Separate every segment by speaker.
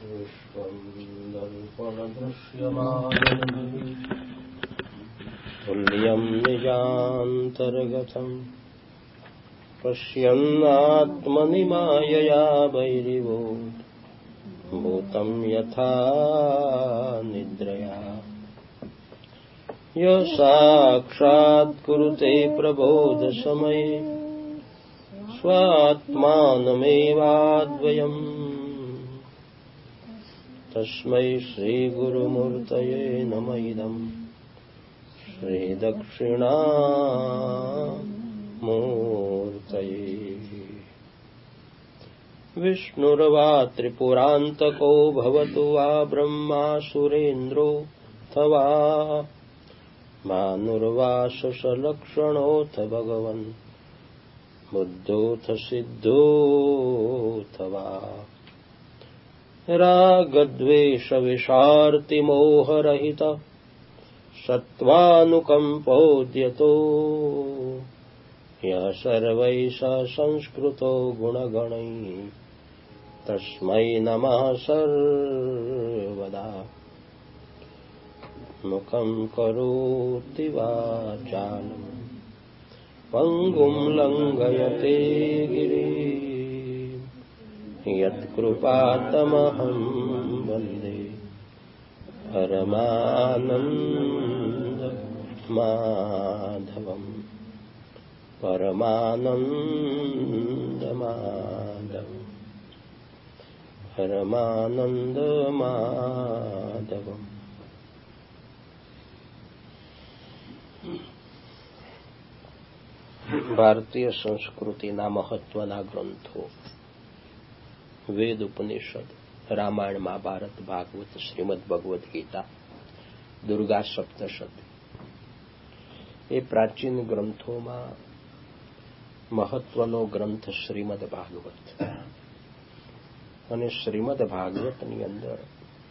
Speaker 1: विश्वं दर्पणदृश्यमानम् तुल्यं निजान्तर्गतम् पश्यन्नात्मनि मायया वैरिवोत् भूतं यथा निद्रया यः साक्षात् कुरुते प्रबोधसमये स्वात्मानमेवाद्वयम् तस्मै श्रीगुरुमूर्तये नमः इदम् श्रीदक्षिणामूर्तये विष्णुर्वा त्रिपुरान्तको भवतु वा ब्रह्मा सुरेन्द्रोऽथवा मानुर्वा शशलक्षणोऽथ भगवन् बुद्धोऽथ सिद्धोऽथवा रागद्वेषविषार्तिमोहरहितः सत्त्वानुकम्पोद्यतो यः सर्वैः सह संस्कृतो गुणगणैः तस्मै नमः सर्वदा मुखं करोति वाचालं पङ्गुं लङ्घयते गिरिं यत्कृपातमहं वन्दे परमानन्दमाधवम् પરમાનંદમાધવમ. ભારતીય સંસ્કૃતિના મહત્વના ગ્રંથો વેદ, ઉપનિષદ, રામાયણ, મહાભારત, ભાગવત, શ્રીમદ ભગવદ્ ગીતા, દુર્ગા સપ્તશતી એ પ્રાચીન ગ્રંથોમાં મહત્વનો ગ્રંથ શ્રીમદ ભાગવત. અને શ્રીમદ ભાગવતની અંદર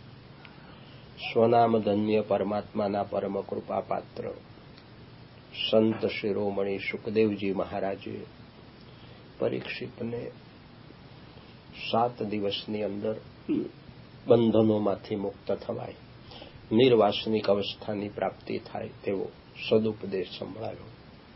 Speaker 1: સ્વનામધન્ય પરમાત્માના પરમ કૃપા પાત્ર સંત શિરોમણી સુખદેવજી મહારાજે પરીક્ષિતને 7 દિવસની અંદર બંધનોમાંથી મુક્ત થવાય, નિર્વાસનિક અવસ્થાની પ્રાપ્તિ થાય તેવો સદુપદેશ સંભળાયો.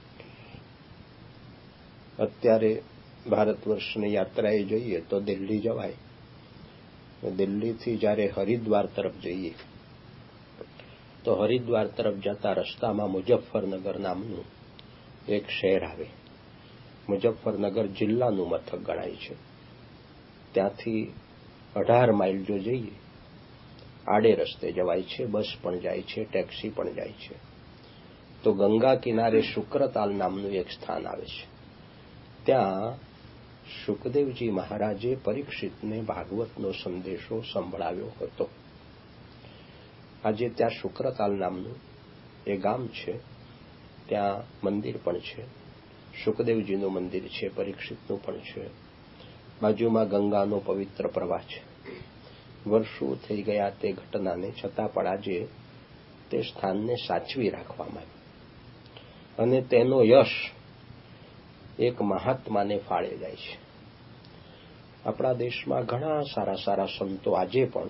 Speaker 1: અત્યારે ભારત વર્ષની યાત્રાએ જઈએ તો દિલ્હી જવાય. દિલ્હીથી જ્યારે હરિદ્વાર તરફ જઈએ તો હરિદ્વાર તરફ જતા રસ્તામાં મુઝફ્ફરનગર નામનું એક શહેર આવે. મુઝફ્ફરનગર જિલ્લાનું મથક ગણાય છે. ત્યાંથી 18 માઇલ જો જઈએ આડે રસ્તે જવાય છે, બસ પણ જાય છે, ટેક્સી પણ જાય છે. તો ગંગા કિનારે શુક્રતાલ નામનું એક સ્થાન આવે છે. ત્યાં સુખદેવજી મહારાજે પરીક્ષિતને ભાગવતનો સંદેશો સંભળાવ્યો હતો. આજે ત્યાં શુક્રતાલ નામનું એ ગામ છે. ત્યાં મંદિર પણ છે. સુખદેવજીનું મંદિર છે, પરીક્ષિતનું પણ છે. બાજુમાં ગંગાનો પવિત્ર પ્રવાહ છે. વર્ષો થઈ ગયા તે ઘટનાને, છતાં પણ આજે તે સ્થાનને સાચવી રાખવામાં આવ્યું અને તેનો યશ એક મહાત્માને ફાળે જાય છે. આપણા દેશમાં ઘણા સારા સારા સંતો આજે પણ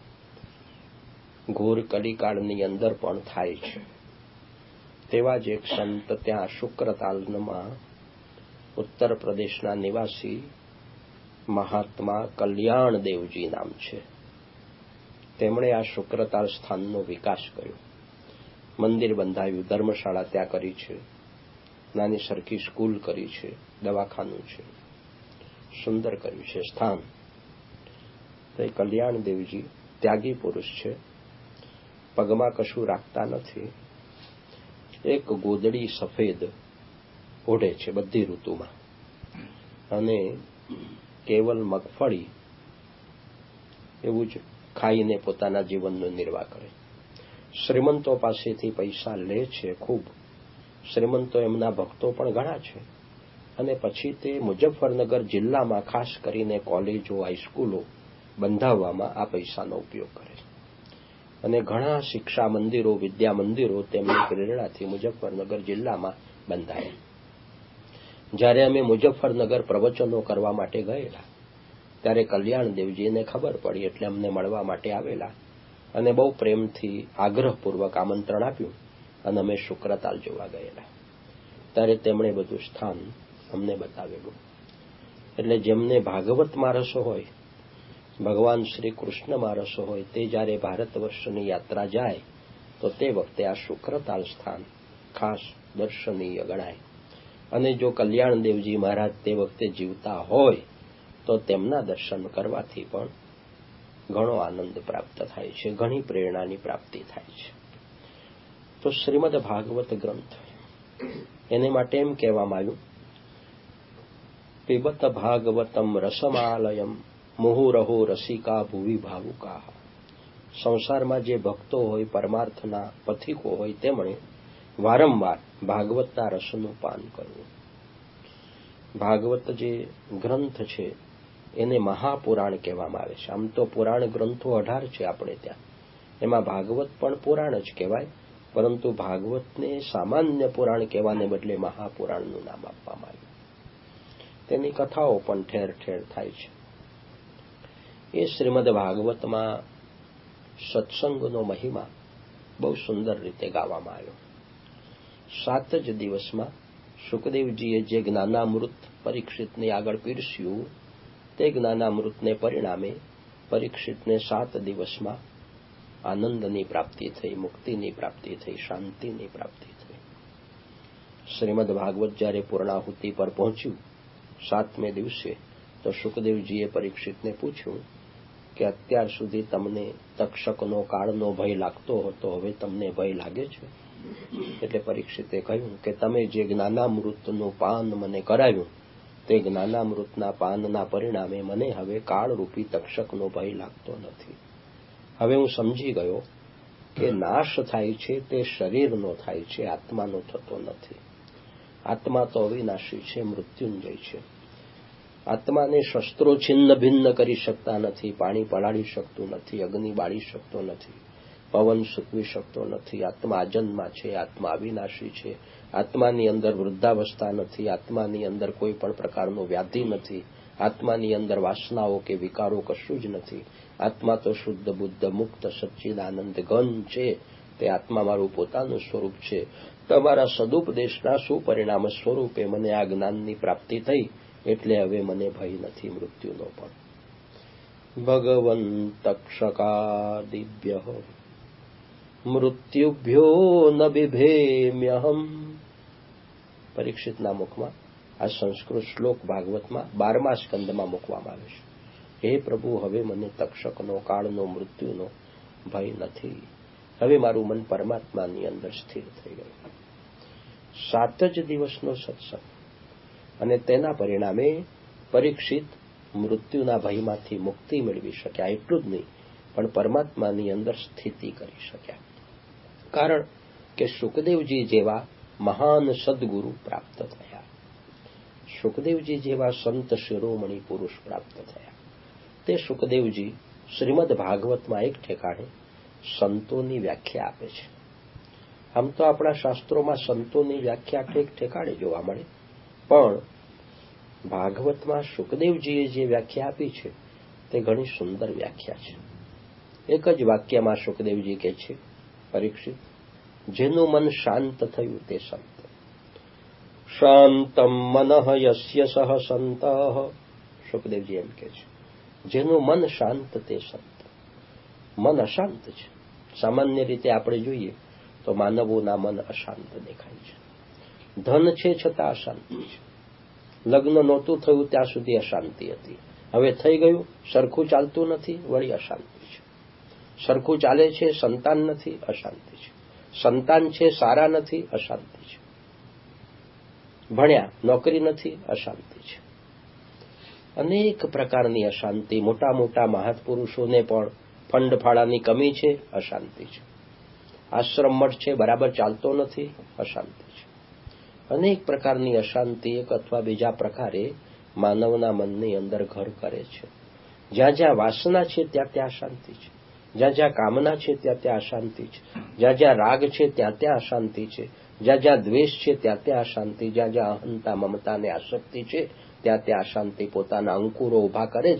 Speaker 1: ઘોર કલિકાળની અંદર પણ થાય છે. તેવા જ એક સંત ત્યાં શુક્રતાલમાં ઉત્તર પ્રદેશના નિવાસી મહાત્મા કલ્યાણદેવજી નામ છે. તેમણે આ શુક્રતાલ સ્થાનનો વિકાસ કર્યો. મંદિર બંધાવ્યું, ધર્મશાળા ત્યાં કરી છે, નાની સરખી સ્કૂલ કરી છે, દવાખાનું છે, સુંદર કર્યું છે સ્થાન. તો એ કલ્યાણદેવજી ત્યાગી પુરુષ છે. પગમાં કશું રાખતા નથી. એક ગોદડી સફેદ ઓઢે છે બધી ઋતુમાં અને કેવલ મગફળી એવું જ ખાઈને પોતાના જીવનનો નિર્વાહ કરે. શ્રીમંતો પાસેથી પૈસા લે છે ખૂબ. શ્રીમંતો એમના ભક્તો પણ ઘણા છે. અને પછી તે મુઝફ્ફરનગર જિલ્લામાં ખાસ કરીને કોલેજો, હાઈસ્કૂલો બંધાવવામાં આ પૈસાનો ઉપયોગ કરે છે. અને ઘણા શિક્ષા મંદિરો, વિદ્યા મંદિરો તેમની પ્રેરણાથી મુઝફ્ફરનગર જિલ્લામાં બંધાયા. જ્યારે અમે મુઝફ્ફરનગર પ્રવચનો કરવા માટે ગયેલા ત્યારે કલ્યાણદેવજીને ખબર પડી એટલે અમને મળવા માટે આવેલા અને બહુ પ્રેમથી આગ્રહપૂર્વક આમંત્રણ આપ્યું અને અમે શુક્રતાલ જોવા ગયેલા. ત્યારે તેમણે બધું સ્થાન અમને બતાવેલું. એટલે જેમને ભાગવતમાં રસો હોય, ભગવાન શ્રી કૃષ્ણમાં રસો હોય, તે જ્યારે ભારત વર્ષની યાત્રા જાય તો તે વખતે આ શુક્રતાલ સ્થાન ખાસ દર્શનીય ગણાય. અને જો કલ્યાણદેવજી મહારાજ તે વખતે જીવતા હોય તો તેમના દર્શન કરવાથી પણ ઘણો આનંદ પ્રાપ્ત થાય છે, ઘણી પ્રેરણાની પ્રાપ્તિ થાય છે. તો શ્રીમદ ભાગવત ગ્રંથ એને માટે એમ કહેવામાં આવ્યું, પિબત ભાગવતમ રસમાલયમ મુહુરહો રસિકા ભુવિ ભાવુકા. સંસારમાં જે ભક્તો હોય, પરમાર્થના પથિકો હોય, તેમણે વારંવાર ભાગવતના રસનું પાન કરવું. ભાગવત જે ગ્રંથ છે એને મહાપુરાણ કહેવામાં આવે છે. આમ તો પુરાણ ગ્રંથો 18 છે આપણે ત્યાં, એમાં ભાગવત પણ પુરાણ જ કહેવાય, પરંતુ ભાગવતને સામાન્ય પુરાણ કહેવાને બદલે મહાપુરાણનું નામ આપવામાં આવ્યું. તેની કથાઓ પણ ઠેર ઠેર થાય છે. એ શ્રીમદ ભાગવતમાં સત્સંગનો મહિમા બહુ સુંદર રીતે ગાવામાં આવ્યો. 7 જ દિવસમાં સુખદેવજીએ જે જ્ઞાનામૃત પરીક્ષિતને આગળ પીરસ્યું, તે જ્ઞાનામૃતને પરિણામે પરીક્ષિતને 7 દિવસમાં આનંદની પ્રાપ્તિ થઈ, મુક્તિની પ્રાપ્તિ થઈ, શાંતિની પ્રાપ્તિ થઈ. શ્રીમદ ભાગવત જ્યારે પૂર્ણાહુતિ પર પહોંચ્યું 7મે દિવસે, તો સુખદેવજીએ પરીક્ષિતને પૂછ્યું કે અત્યાર સુધી તમને તક્ષકનો કાળનો ભય લાગતો હતો, હવે તમને ભય લાગે છે? એટલે પરીક્ષિતે કહ્યું કે તમે જે જ્ઞાનામૃતનું પાન મને કરાવ્યું, તે જ્ઞાનામૃતના પાનના પરિણામે મને હવે કાળરૂપી તક્ષકનો ભય લાગતો નથી. હવે હું સમજી ગયો કે નાશ થાય છે તે શરીરનો થાય છે, આત્માનો થતો નથી. આત્મા તો અવિનાશી છે, મૃત્યુંજય છે. આત્માને શસ્ત્રો છિન્ન ભિન્ન કરી શકતા નથી, પાણી પલાળી શકતું નથી, અગ્નિ બાળી શકતો નથી, પવન સૂકવી શકતો નથી. આત્મા અજન્મા છે, આત્મા અવિનાશી છે. આત્માની અંદર વૃદ્ધાવસ્થા નથી, આત્માની અંદર કોઈ પણ પ્રકારનો વ્યાધિ નથી, આત્માની અંદર વાસનાઓ કે વિકારો કશું જ નથી. આત્મા તો શુદ્ધ બુદ્ધ મુક્ત સચ્ચિદાનંદ ઘન છે. તે આત્મા મારું પોતાનું સ્વરૂપ છે. તમારા સદુપદેશના સુપરિણામ સ્વરૂપે મને આ જ્ઞાનની પ્રાપ્તિ થઈ, એટલે હવે મને ભય નથી મૃત્યુનો પણ. ભગવંતક્ષકાદિભ્યઃ મૃત્યુભ્યો ન બિભેમ્યહમ. પરીક્ષિતના મુખમાં આ સંસ્કૃત શ્લોક ભાગવતમાં 12મા સ્કંદમાં મૂકવામાં આવે છે. હે પ્રભુ, હવે મને તક્ષકનો કાળનો મૃત્યુનો ભય નથી. હવે મારું મન પરમાત્માની અંદર સ્થિર થઈ ગયું. 7 જ દિવસનો સત્સંગ અને તેના પરિણામે પરીક્ષિત મૃત્યુના ભયમાંથી મુક્તિ મેળવી શક્યા. એટલું જ નહીં, પણ પરમાત્માની અંદર સ્થિતિ કરી શક્યા. કારણ કે સુખદેવજી જેવા મહાન સદગુરુ પ્રાપ્ત થયા, સુખદેવજી જેવા સંત શિરોમણી પુરુષ પ્રાપ્ત થયા. તે સુખદેવજી શ્રીમદ ભાગવતમાં એક ઠેકાણે સંતોની વ્યાખ્યા આપે છે. આમ તો આપણા શાસ્ત્રોમાં સંતોની વ્યાખ્યા ઠેક ઠેકાણે જોવા મળે, પણ ભાગવતમાં સુખદેવજીએ જે વ્યાખ્યા આપી છે તે ઘણી સુંદર વ્યાખ્યા છે. એક જ વાક્યમાં સુખદેવજી કહે છે, પરીક્ષિત, જેનું મન શાંત થયું તે સંત. શાંતમ મનઃ યસ્ય સહ સંતઃ. સુખદેવજી એમ કહે છે, જેનું મન શાંત તે સંત. મન અશાંત છે. સામાન્ય રીતે આપણે જોઈએ તો માનવોના મન અશાંત દેખાય છે. ધન છે છતાં અશાંતિ છે. લગ્ન નહોતું થયું ત્યાં સુધી અશાંતિ હતી, હવે થઈ ગયું, સરખું ચાલતું નથી, વળી અશાંતિ છે. સરખું ચાલે છે, સંતાન નથી, અશાંતિ છે. સંતાન છે, સારા નથી, અશાંતિ છે. ભણ્યા, નોકરી નથી, અશાંતિ છે. અનેક પ્રકારની અશાંતિ. મોટા મોટા મહાપુરુષોને પણ ફંડ ફાળાની કમી છે, અશાંતિ છે. આશ્રમ મઠ છે, બરાબર ચાલતો નથી, અશાંતિ છે. અનેક પ્રકારની અશાંતિ એક અથવા બીજા પ્રકારે માનવના મનની અંદર ઘર કરે છે. જ્યાં જ્યાં વાસના છે ત્યાં ત્યાં અશાંતિ છે, જ્યાં જ્યાં કામના છે ત્યાં ત્યાં અશાંતિ છે, જ્યાં જ્યાં રાગ છે ત્યાં ત્યાં અશાંતિ છે, જ્યાં જ્યાં દ્વેષ છે ત્યાં ત્યાં અશાંતિ, જ્યાં જ્યાં અહંતા મમતા અને આસક્તિ છે ત્યાં ત્યાં અશાંતિ પોતાના અંકુરો ઉભા કરે છે.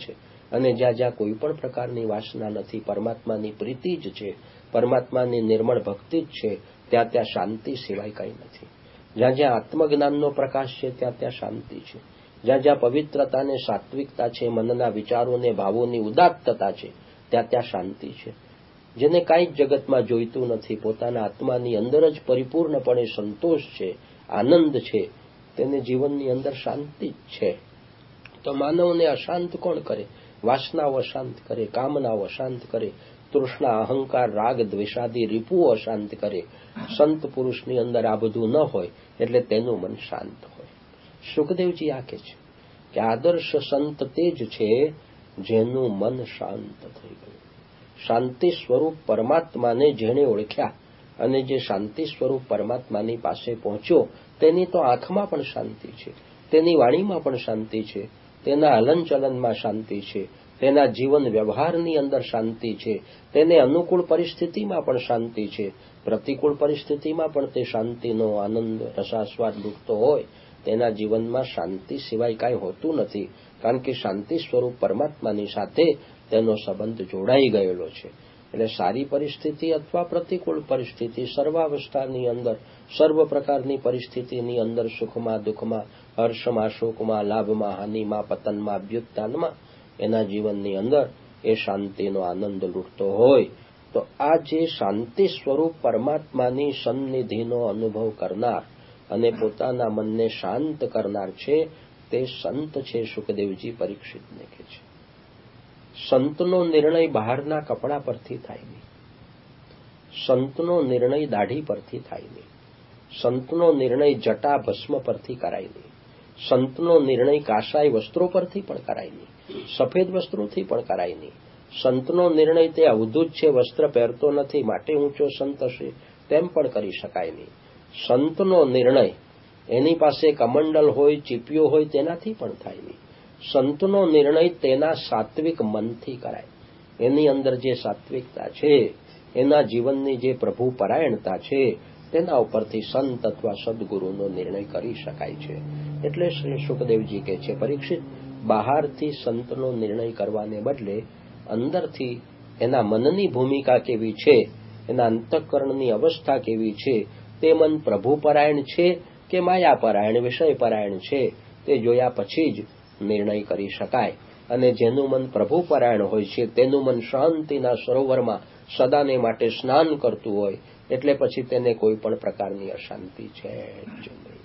Speaker 1: અને જ્યાં જ્યાં કોઈ પણ પ્રકારની વાસના નથી, પરમાત્માની પ્રીતિ જ છે, પરમાત્માની નિર્મળ ભક્તિ જ છે, ત્યાં ત્યાં શાંતિ સિવાય કંઈ નથી. જ્યાં જ્યાં આત્મજ્ઞાનનો પ્રકાશ છે ત્યાં ત્યાં શાંતિ છે. જ્યાં જ્યાં પવિત્રતા અને સાત્વિકતા છે, મનના વિચારોને ભાવોની ઉદાત્તતા છે, ત્યાં ત્યાં શાંતિ છે. જેને કાંઈ જ જગતમાં જોઈતું નથી, પોતાના આત્માની અંદર જ પરિપૂર્ણપણે સંતોષ છે, આનંદ છે, તેને જીવનની અંદર શાંતિ જ છે. તો માનવને અશાંત કોણ કરે? વાસનાઓ અશાંત કરે, કામનાઓ અશાંત કરે, તૃષ્ણા, અહંકાર, રાગ, દ્વેષાદી રીપુઓ અશાંત કરે. સંત પુરુષની અંદર આ બધું ન હોય એટલે તેનું મન શાંત હોય. સુખદેવજી આ કહે છે કે આદર્શ સંત તે જ છે જેનું મન શાંત થઈ ગયું. શાંતિ સ્વરૂપ પરમાત્માને જેણે ઓળખ્યા અને જે શાંતિ સ્વરૂપ પરમાત્માની પાસે પહોંચ્યો, તેની તો આંખમાં પણ શાંતિ છે, તેની વાણીમાં પણ શાંતિ છે, તેના હલનચલનમાં શાંતિ છે, તેના જીવન વ્યવહારની અંદર શાંતિ છે, તેને અનુકૂળ પરિસ્થિતિમાં પણ શાંતિ છે, પ્રતિકૂળ પરિસ્થિતિમાં પણ તે શાંતિનો આનંદ રસાસ્વાદ લૂંટતો હોય. તેના જીવનમાં શાંતિ સિવાય કાંઈ હોતું નથી, કારણ કે શાંતિ સ્વરૂપ પરમાત્માની સાથે તેનો સંબંધ જોડાઈ ગયેલો છે. એટલે સારી પરિસ્થિતિ અથવા પ્રતિકૂળ પરિસ્થિતિ, સર્વાવસ્થાની અંદર, સર્વ પ્રકારની પરિસ્થિતિની અંદર, સુખમાં, દુઃખમાં, હર્ષમાં, શોકમાં, લાભમાં, હાનિમાં, પતનમાં, અભ્યુત્થાનમાં, એના જીવનની અંદર એ શાંતિનો આનંદ લૂંટતો હોય. તો આ જે શાંતિ સ્વરૂપ પરમાત્માની સન્નિધિનો અનુભવ કરનાર અને પોતાના મનને શાંત કરનાર છે, તે સંત છે. સુખદેવજી પરીક્ષિતને કહે છે, સંતનો નિર્ણય બહારના કપડા પરથી થાય નહીં, સંતનો નિર્ણય દાઢી પરથી થાય નહીં, સંતનો નિર્ણય જટા ભસ્મ પરથી કરાય નહીં, સંતનો નિર્ણય કાશાય વસ્ત્રો પરથી પણ કરાય નહીં, સફેદ વસ્ત્રોથી પણ કરાય નહીં. સંતનો નિર્ણય તે અવધૂત છે, વસ્ત્ર પહેરતો નથી માટે ઊંચો સંત હશે, તેમ પણ કરી શકાય નહીં. સંતનો નિર્ણય એની પાસે કમંડલ હોય, ચીપિયો હોય, તેનાથી પણ થાય નહીં. સંતનો નિર્ણય તેના સાત્વિક મનથી કરાય. એની અંદર જે સાત્વિકતા છે, એના જીવનની જે પ્રભુ પરાયણતા છે, તેના ઉપરથી સંત અથવા સદગુરુનો નિર્ણય કરી શકાય છે. એટલે શ્રી સુખદેવજી કહે છે, પરીક્ષિત, બહારથી સંતનો નિર્ણય કરવાને બદલે અંદરથી એના મનની ભૂમિકા કેવી છે, એના અંતઃકરણની અવસ્થા કેવી છે, તે મન પ્રભુપરાયણ છે કે માયાપરાયણ, વિષયપરાયણ છે, તે જોયા પછી જ નિર્ણય કરી શકાય. અને જેનું મન પ્રભુપરાયણ હોય છે, તેનું મન શાંતિના સરોવરમાં સદાને માટે સ્નાન કરતું હોય, એટલે પછી તેને કોઈ પણ પ્રકારની અશાંતિ છે જ નહીં.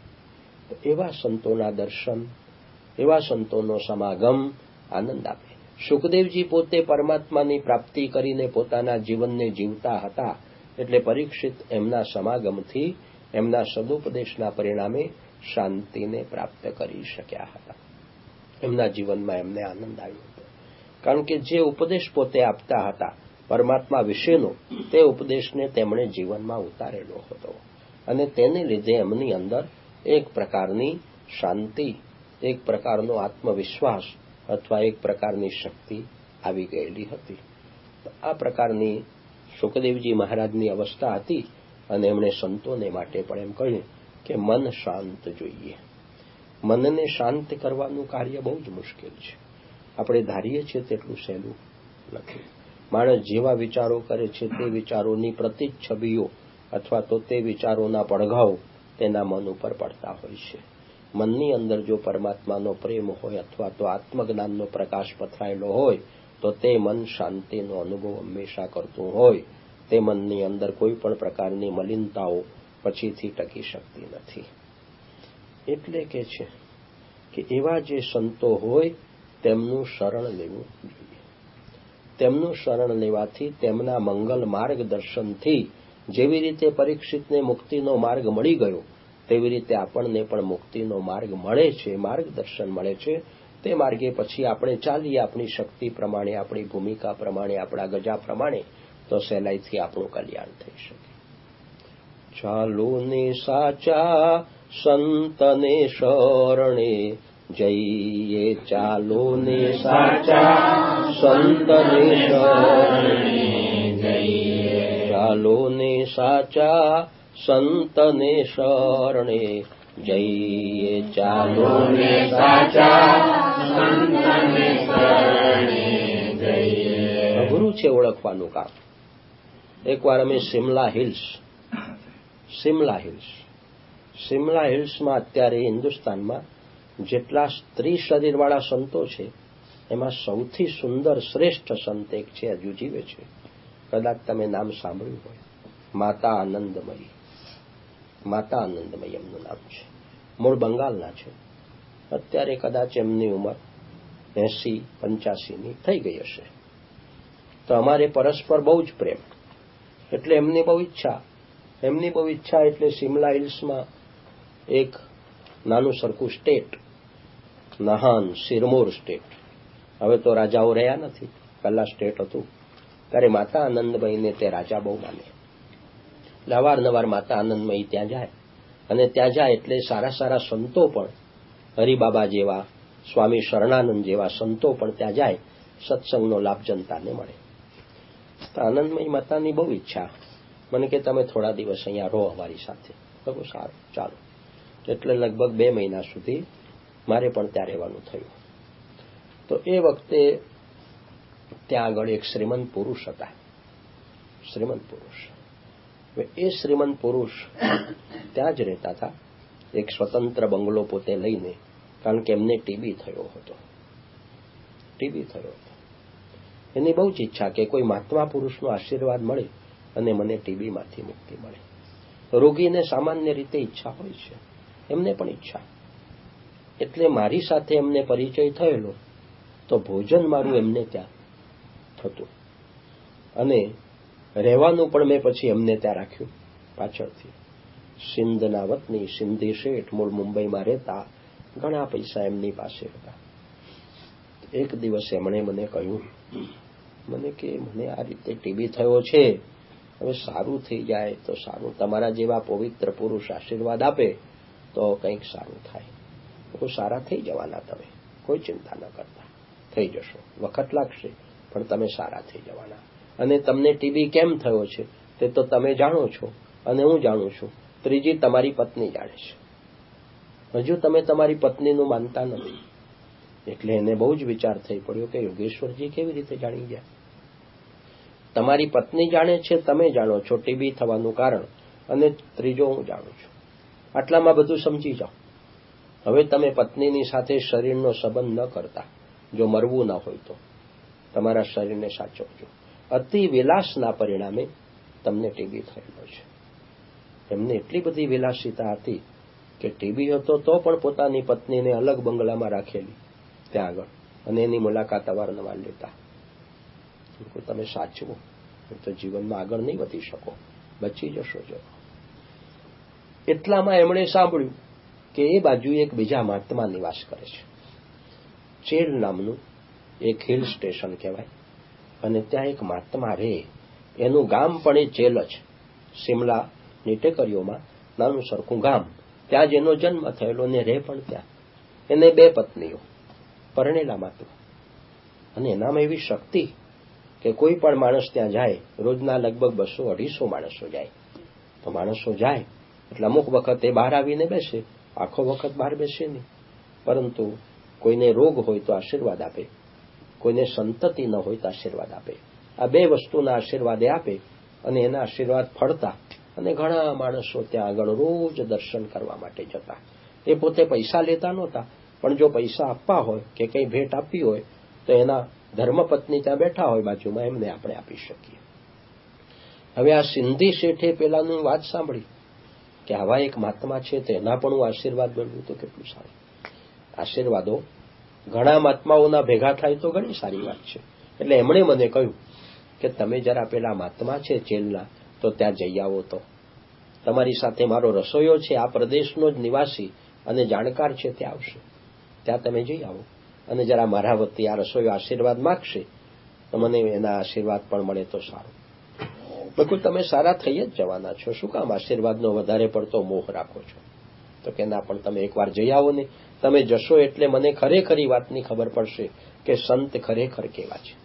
Speaker 1: એવા સંતોના દર્શન, એવા સંતોનો સમાગમ આનંદ આપે. સુખદેવજી પોતે પરમાત્માની પ્રાપ્તિ કરીને પોતાના જીવનને જીવતા હતા, એટલે પરીક્ષિત એમના સમાગમથી, એમના સદુપદેશના પરિણામે શાંતિને પ્રાપ્ત કરી શક્યા હતા. એમના જીવનમાં એમને આનંદ આવ્યો હતો, કારણ કે જે ઉપદેશ પોતે આપતા હતા પરમાત્મા વિશેનો, તે ઉપદેશને તેમણે જીવનમાં ઉતારેલો હતો અને તેને લીધે એમની અંદર એક પ્રકારની શાંતિ, એક પ્રકારનો આત્મવિશ્વાસ અથવા એક પ્રકારની શક્તિ આવી ગયેલી હતી. આ પ્રકારની સુખદેવજી મહારાજની અવસ્થા હતી અને એમણે સંતોને માટે પણ એમ કહ્યું કે મન શાંત જોઈએ. મનને શાંત કરવાનું કાર્ય બહુ જ મુશ્કેલ છે. આપણે ધારીએ છીએ તેટલું સહેલું નથી. માણસ જેવા વિચારો કરે છે તે વિચારોની પ્રતિચ્છબીઓ અથવા તો તે વિચારોના પડઘાઓ તેના મન ઉપર પડતા હોય છે. મનની અંદર જો પરમાત્માનો પ્રેમ હોય અથવા તો આત્મજ્ઞાનનો પ્રકાશ પથરાયેલો હોય, તો તે મન શાંતિનો અનુભવ હંમેશા કરતું હોય. તે મનની અંદર કોઈ પણ પ્રકારની મલિનતાઓ પછીથી ટકી શકતી નથી. એટલે કે છે કે એવા જે સંતો હોય તેમનું શરણ લેવું જોઈએ. તેમનું શરણ લેવાથી, તેમના મંગલ માર્ગદર્શનથી જેવી રીતે પરીક્ષિતને મુક્તિનો માર્ગ મળી ગયો, તેવી રીતે આપણને પણ મુક્તિનો માર્ગ મળે છે, માર્ગદર્શન મળે છે. તે માર્ગે પછી આપણે ચાલીએ આપણી શક્તિ પ્રમાણે, આપણી ભૂમિકા પ્રમાણે, આપણા ગજા પ્રમાણે, તો સહેલાઈથી આપણું કલ્યાણ થઈ શકે. ચાલો ને સાચા સંતને શરણે જઈએ, ચાલો ને સાચા સંતને શરણે જઈએ, ચાલો ને સાચા સંતને શરણે જઈએ ચાલો ને સાચા સંતને શરણે જઈએ. અઘરું છે ઓળખવાનું કામ. એકવાર અમે સિમલા હિલ્સમાં અત્યારે હિન્દુસ્તાનમાં જેટલા સ્ત્રી શરીરવાળા સંતો છે એમાં સૌથી સુંદર શ્રેષ્ઠ સંત એક છે, હજુ જીવે છે, કદાચ તમે નામ સાંભળ્યું હોય, માતા આનંદમયી એમનું નામ છે. મૂળ બંગાળના છે. અત્યારે કદાચ એમની ઉંમર 80-85ની થઈ ગઈ હશે. તો અમારે પરસ્પર બહુ જ પ્રેમ, એટલે એમની બહુ ઈચ્છા એટલે સિમલા હિલ્સમાં એક નાનું સરખું સ્ટેટ, નહાન સિરમોર સ્ટેટ, હવે તો રાજાઓ રહ્યા નથી, પહેલા સ્ટેટ હતું, ત્યારે માતા આનંદમયીને તે રાજા બહુ માને. એટલે અવારનવાર માતા આનંદમયી ત્યાં જાય, અને ત્યાં જાય એટલે સારા સંતો પણ, હરિબાબા જેવા, સ્વામી શરણાનંદ જેવા સંતો પણ ત્યાં જાય, સત્સંગનો લાભ જનતાને મળે. તો આનંદમયી માતાની બહુ ઈચ્છા, મને કે તમે થોડા દિવસ અહીંયા રહો અમારી સાથે. બહુ સારું, ચાલો. એટલે લગભગ 2 મહિના સુધી મારે પણ ત્યાં રહેવાનું થયું. તો એ વખતે ત્યાં આગળ એક શ્રીમંત પુરુષ હતા. એ શ્રીમંત પુરુષ ત્યાં જ રહેતા હતા, એક સ્વતંત્ર બંગલો પોતે લઈને, કારણ કે એમને ટીબી થયો હતો. એની બહુ જ ઈચ્છા કે કોઈ મહાત્મા પુરુષનો આશીર્વાદ મળે અને મને ટીબીમાંથી મુક્તિ મળે. રોગીને સામાન્ય રીતે ઈચ્છા હોય છે, એમને પણ ઈચ્છા. એટલે મારી સાથે એમને પરિચય થયેલો, તો ભોજન મારું એમને ત્યાં થતું, અને રહેવાનું પણ મેં પછી એમને ત્યાં રાખ્યું પાછળથી. સિંધના વતની, સિંધી શેઠ, મૂળ મુંબઈમાં રહેતા, ઘણા પૈસા એમની પાસે હતા. એક દિવસ એમણે મને કહ્યું, કે મને આ રીતે ટીબી થયો છે, હવે સારું થઈ જાય તો સારું, તમારા જેવા પવિત્ર પુરુષ આશીર્વાદ આપે તો કંઈક સારું થાય. સારા થઈ જવાના, તમે કોઈ ચિંતા ન કરતા, થઈ જશો. વખત લાગશે પણ તમે સારા થઈ જવાના. અને તમને ટીબી કેમ થયો છે તે તો તમે જાણો છો, અને હું જાણું છું, ત્રીજી તમારી પત્ની જાણે છે. હજુ તમે તમારી પત્નીનું માનતા નથી. એટલે એને બહુ જ વિચાર થઈ પડ્યો કે યોગેશ્વરજી કેવી રીતે જાણી ગયા. તમારી પત્ની જાણે છે, તમે જાણો છો ટીબી થવાનું કારણ, અને ત્રીજો હું જાણું છું. આટલામાં બધું સમજી જાઓ. હવે તમે પત્નીની સાથે શરીરનો સંબંધ ન કરતા, જો મરવું ન હોય તો તમારા શરીરને સાચવજો. અતિ વિલાસના પરિણામે તમને ટીબી થયેલો છે. એમને એટલી બધી વિલાસિતા હતી કે ટીબી હતો તો પણ પોતાની પત્નીને અલગ બંગલામાં રાખેલી ત્યાં આગળ, અને એની મુલાકાત અવારનવાર લેતા. તમે સાચવો તો જીવનમાં આગળ નહીં વધી શકો, બચી જશો. જો એટલામાં એમણે સાંભળ્યું કે એ બાજુ એક બીજા મહાત્મા નિવાસ કરે છે. ચેલ નામનું એક હિલ સ્ટેશન કહેવાય, અને ત્યાં એક મહાત્મા રહે. એનું ગામ પણ એ ચેલ જ, સિમલાની ટેકરીઓમાં નાનું સરખું ગામ, ત્યાં જેનો જન્મ થયેલો ને રહે પણ ત્યાં. એને 2 પત્નીઓ, પરણેલા મહાત્મા, અને એનામાં એવી શક્તિ કે કોઈ પણ માણસ ત્યાં જાય, રોજના લગભગ 200-250 માણસો જાય. તો માણસો જાય એટલે અમુક વખત એ બહાર આવીને બેસે, આખો વખત બહાર બેસે નહીં, પરંતુ કોઈને રોગ હોય તો આશીર્વાદ આપે, કોઈને સંતતિ ન હોય તો આશીર્વાદ આપે. આ 2 વસ્તુના આશીર્વાદ એ આપે, અને એના આશીર્વાદ ફળતા, અને ઘણા માણસો ત્યાં આગળ રોજ દર્શન કરવા માટે જતા. એ પોતે પૈસા લેતા નહોતા, પણ જો પૈસા આપવા હોય કે કંઈ ભેટ આપવી હોય તો એના ધર્મપત્ની ત્યાં બેઠા હોય બાજુમાં, એમને આપણે આપી શકીએ. હવે આ સિંધી શેઠે પેલાની વાત સાંભળી કે આવા એક મહાત્મા છે, તો એના પણ હું આશીર્વાદ મેળવું તો કેટલું સારું. આશીર્વાદો ઘણા મહાત્માઓના ભેગા થાય તો ઘણી સારી વાત છે. એટલે એમણે મને કહ્યું કે તમે જરા પેલા મહાત્મા છે ચેલના, તો ત્યાં જઈ આવો. તો તમારી સાથે મારો રસોઈયો છે, આ પ્રદેશનો જ નિવાસી અને જાણકાર છે, ત્યાં આવશે. ત્યાં તમે જઈ આવો, અને જરા મારા વતી આ રસોઈયો આશીર્વાદ માગશે તો મને એના આશીર્વાદ પણ મળે તો સારું. બિલકુલ તમે સારા થઈ જ જવાના છો, શું કામ આશીર્વાદનો વધારે પડતો મોહ રાખો છો? તો કે ના, પણ તમે એકવાર જઈ આવો ને, તમે જશો એટલે મને ખરેખરી વાતની ખબર પડશે કે સંત ખરેખર કેવા છે.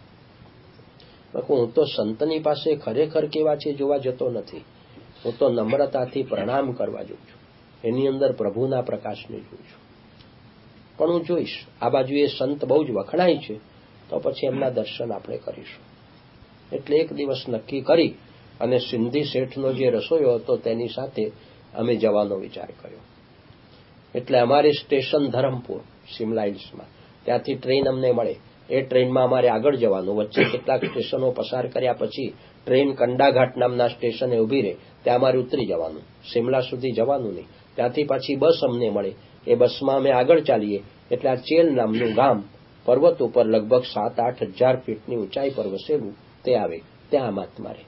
Speaker 1: હું તો સંતની પાસે ખરેખર કેવા છે જોવા જતો નથી, હું તો નમ્રતાથી પ્રણામ કરવા જઉં છું. એની અંદર પ્રભુના પ્રકાશને જોઉં છું. પણ હું જોઈશ આ બાજુ એ સંત બહુ જ વખણાય છે, તો પછી એમના દર્શન આપણે કરીશું. એટલે એક દિવસ નક્કી કરી અને સિંધી શેઠનો જે રસોઈયો હતો તેની સાથે અમે જવાનો વિચાર કર્યો. એટલે અમારે સ્ટેશન ધરમપુર સિમલા હિલ્સમાં, ત્યાંથી ટ્રેન અમને મળે. એ ટ્રેનમાં અમારે આગળ જવાનું. વચ્ચે કેટલાક સ્ટેશનો પસાર કર્યા પછી ટ્રેન કંડાઘાટ નામના સ્ટેશને ઊભી રહે, ત્યાં અમારે ઉતરી જવાનું. સિમલા સુધી જવાનું નહીં. ત્યાંથી પાછી બસ અમને મળે. એ બસમાં અમે આગળ ચાલીએ એટલે આ ચેલ નામનું ગામ પર્વત ઉપર લગભગ 7-8 હજાર ફીટની ઊંચાઈ પર વસેલું તે આવે. ત્યાં મહાત્મા રહે.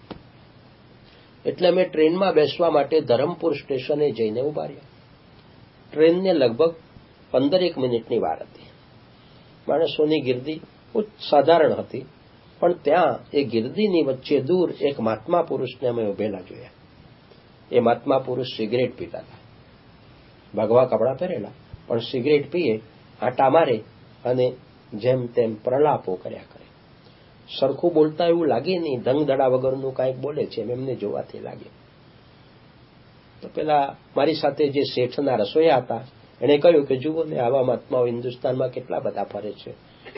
Speaker 1: એટલે અમે ટ્રેનમાં બેસવા માટે ધરમપુર સ્ટેશને જઈને ઉભા રહ્યા. ટ્રેનને લગભગ 15 મિનિટની વાર હતી. માણસોની ગીર્દી સાધારણ હતી, પણ ત્યાં એ ગીર્દીની વચ્ચે દૂર એક મહાત્મા પુરુષને અમે ઉભેલા જોયા. એ મહાત્મા પુરુષ સિગરેટ પીતા હતા. ભગવા કપડાં પહેરેલા, પણ સિગરેટ પીએ, આંટા મારે અને જેમ તેમ પ્રલાપો કર્યા કરે. સરખું બોલતા એવું લાગે નહીં, ધંગધડા વગરનું કાંઈક બોલે છે એમને જોવાથી લાગે. તો પેલા મારી સાથે જે શેઠના રસોઈયા હતા એણે કહ્યું કે જુઓ ને, આવા મહાત્માઓ હિન્દુસ્તાનમાં કેટલા બધા ફરે છે,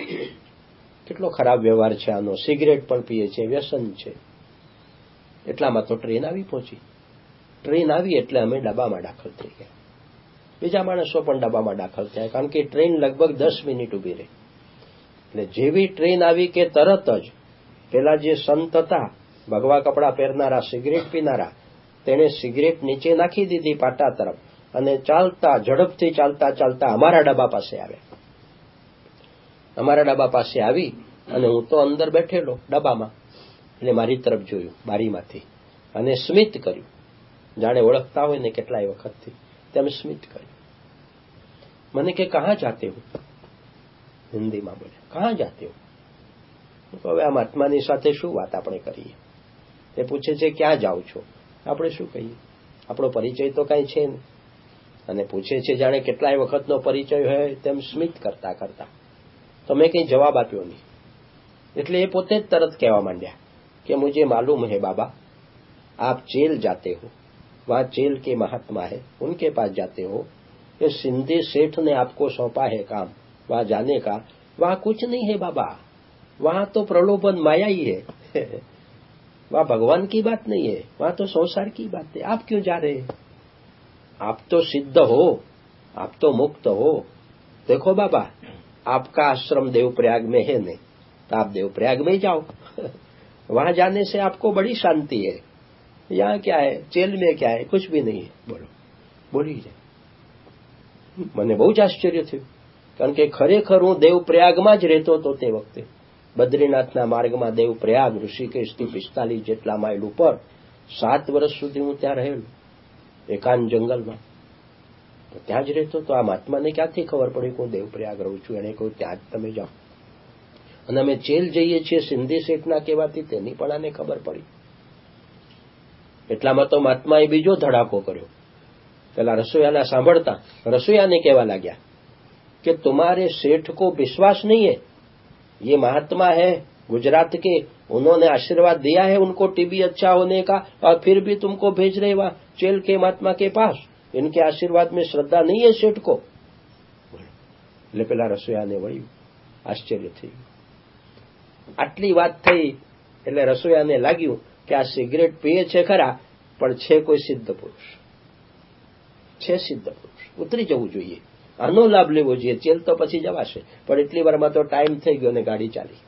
Speaker 1: કેટલો ખરાબ વ્યવહાર છે આનો, સિગરેટ પણ પીએ છે, વ્યસન છે. એટલામાં તો ટ્રેન આવી પહોંચી. ટ્રેન આવી એટલે અમે ડબ્બામાં દાખલ થઈ ગયા. બીજા માણસો પણ ડબ્બામાં દાખલ થયા, કારણ કે ટ્રેન લગભગ 10 મિનિટ ઊભી રહી. એટલે જેવી ટ્રેન આવી કે તરત જ પેલા જે સંત હતા, ભગવા કપડાં પહેરનારા, સિગરેટ પીનારા, તેણે સિગરેટ નીચે નાખી દીધી પાટા તરફ અને ચાલતા, ઝડપથી ચાલતા ચાલતા અમારા ડબ્બા પાસે આવ્યા. અમારા ડબ્બા પાસે આવી અને હું તો અંદર બેઠેલો ડબ્બામાં, એટલે મારી તરફ જોયું બારીમાંથી અને સ્મિત કર્યું, જાણે ઓળખતા હોય ને કેટલાય વખતથી તેમ સ્મિત કર્યું. મને કે કહા જાતે હો, હિન્દીમાં બોલે, કહા જાતે હો. હવે આ મહાત્માની સાથે શું વાત આપણે કરીએ? એ પૂછે છે ક્યાં જાઓ છો? આપણે શું કહીએ? આપણો પરિચય તો કાંઈ છે નહીં. અને પૂછે છે જાણે કેટલાય વખતનો પરિચય હોય તેમ સ્મિત કરતા કરતા. તો મેં કંઈ જવાબ આપ્યો નહીં. એટલે એ પોતે જ તરત કહેવા માંડ્યા કે મુझे मालूम है बाबा, आप जेल जाते हो, वहाँ जेल के महात्मा है, उनके पास जाते हो. ये सिंधी सेठ ने आपको सौंपा है काम, वहाँ जाने का. वहाँ कुछ नहीं है बाबा, वहाँ तो प्रलोभन माया ही है. वहाँ भगवान की बात नहीं है, वहाँ तो संसार की बात है. आप क्यों जा रहे हैं? आप तो सिद्ध हो, आप तो मुक्त हो. देखो बाबा, आपका आश्रम देवप्रयाग में है नहीं, तो आप देवप्रयाग में जाओ. वहां जाने से आपको बड़ी शांति है. यहाँ क्या है, जेल में क्या है, कुछ भी नहीं है. बोलो, बोली જાય. મને બહુ જ આશ્ચર્ય થયું, કારણ કે ખરેખર હું દેવપ્રયાગમાં જ રહેતો હતો તે વખતે. બદ્રીનાથના માર્ગમાં દેવપ્રયાગ ઋષિકેશથી 45 જેટલા માઇલ ઉપર 7 વર્ષ સુધી હું ત્યાં રહેલો, એકાંત જંગલમાં. તો ત્યાં જ રહેતો તો આ મહાત્માને ક્યાંથી ખબર પડી કે હું દેવપ્રયાગ રહું છું? એને કહ્યું ત્યાં જ તમે જાઓ. અને અમે જેલ જઈએ છીએ સિંધી શેઠના કહેવાથી તેની પણ આને ખબર પડી. એટલામાં તો મહાત્માએ બીજો ધડાકો કર્યો. પેલા રસોઈયાના સાંભળતા રસોઈયાને કહેવા લાગ્યા कि तुम्हारे सेठ को विश्वास नहीं है, ये महात्मा है गुजरात के, उन्होंने आशीर्वाद दिया है उनको टीबी अच्छा होने का, और फिर भी तुमको भेज रहे वहां जेल के महात्मा के पास. इनके आशीर्वाद में श्रद्धा नहीं है सेठ को. એટલે પેલા રસોઈયાને વળ્યું, આશ્ચર્ય થયું. આટલી વાત થઈ એટલે રસોઈયાને લાગ્યું કે આ સિગરેટ પીએ છે ખરા, પણ છે કોઈ સિદ્ધ પુરુષ, છે સિદ્ધ પુરુષ, ઉતરી જવું જોઈએ, આનો લાભ લેવો જોઈએ. જેલ તો પછી જવાશે, પણ એટલી વારમાં તો ટાઈમ થઈ ગયો ને ગાડી ચાલી.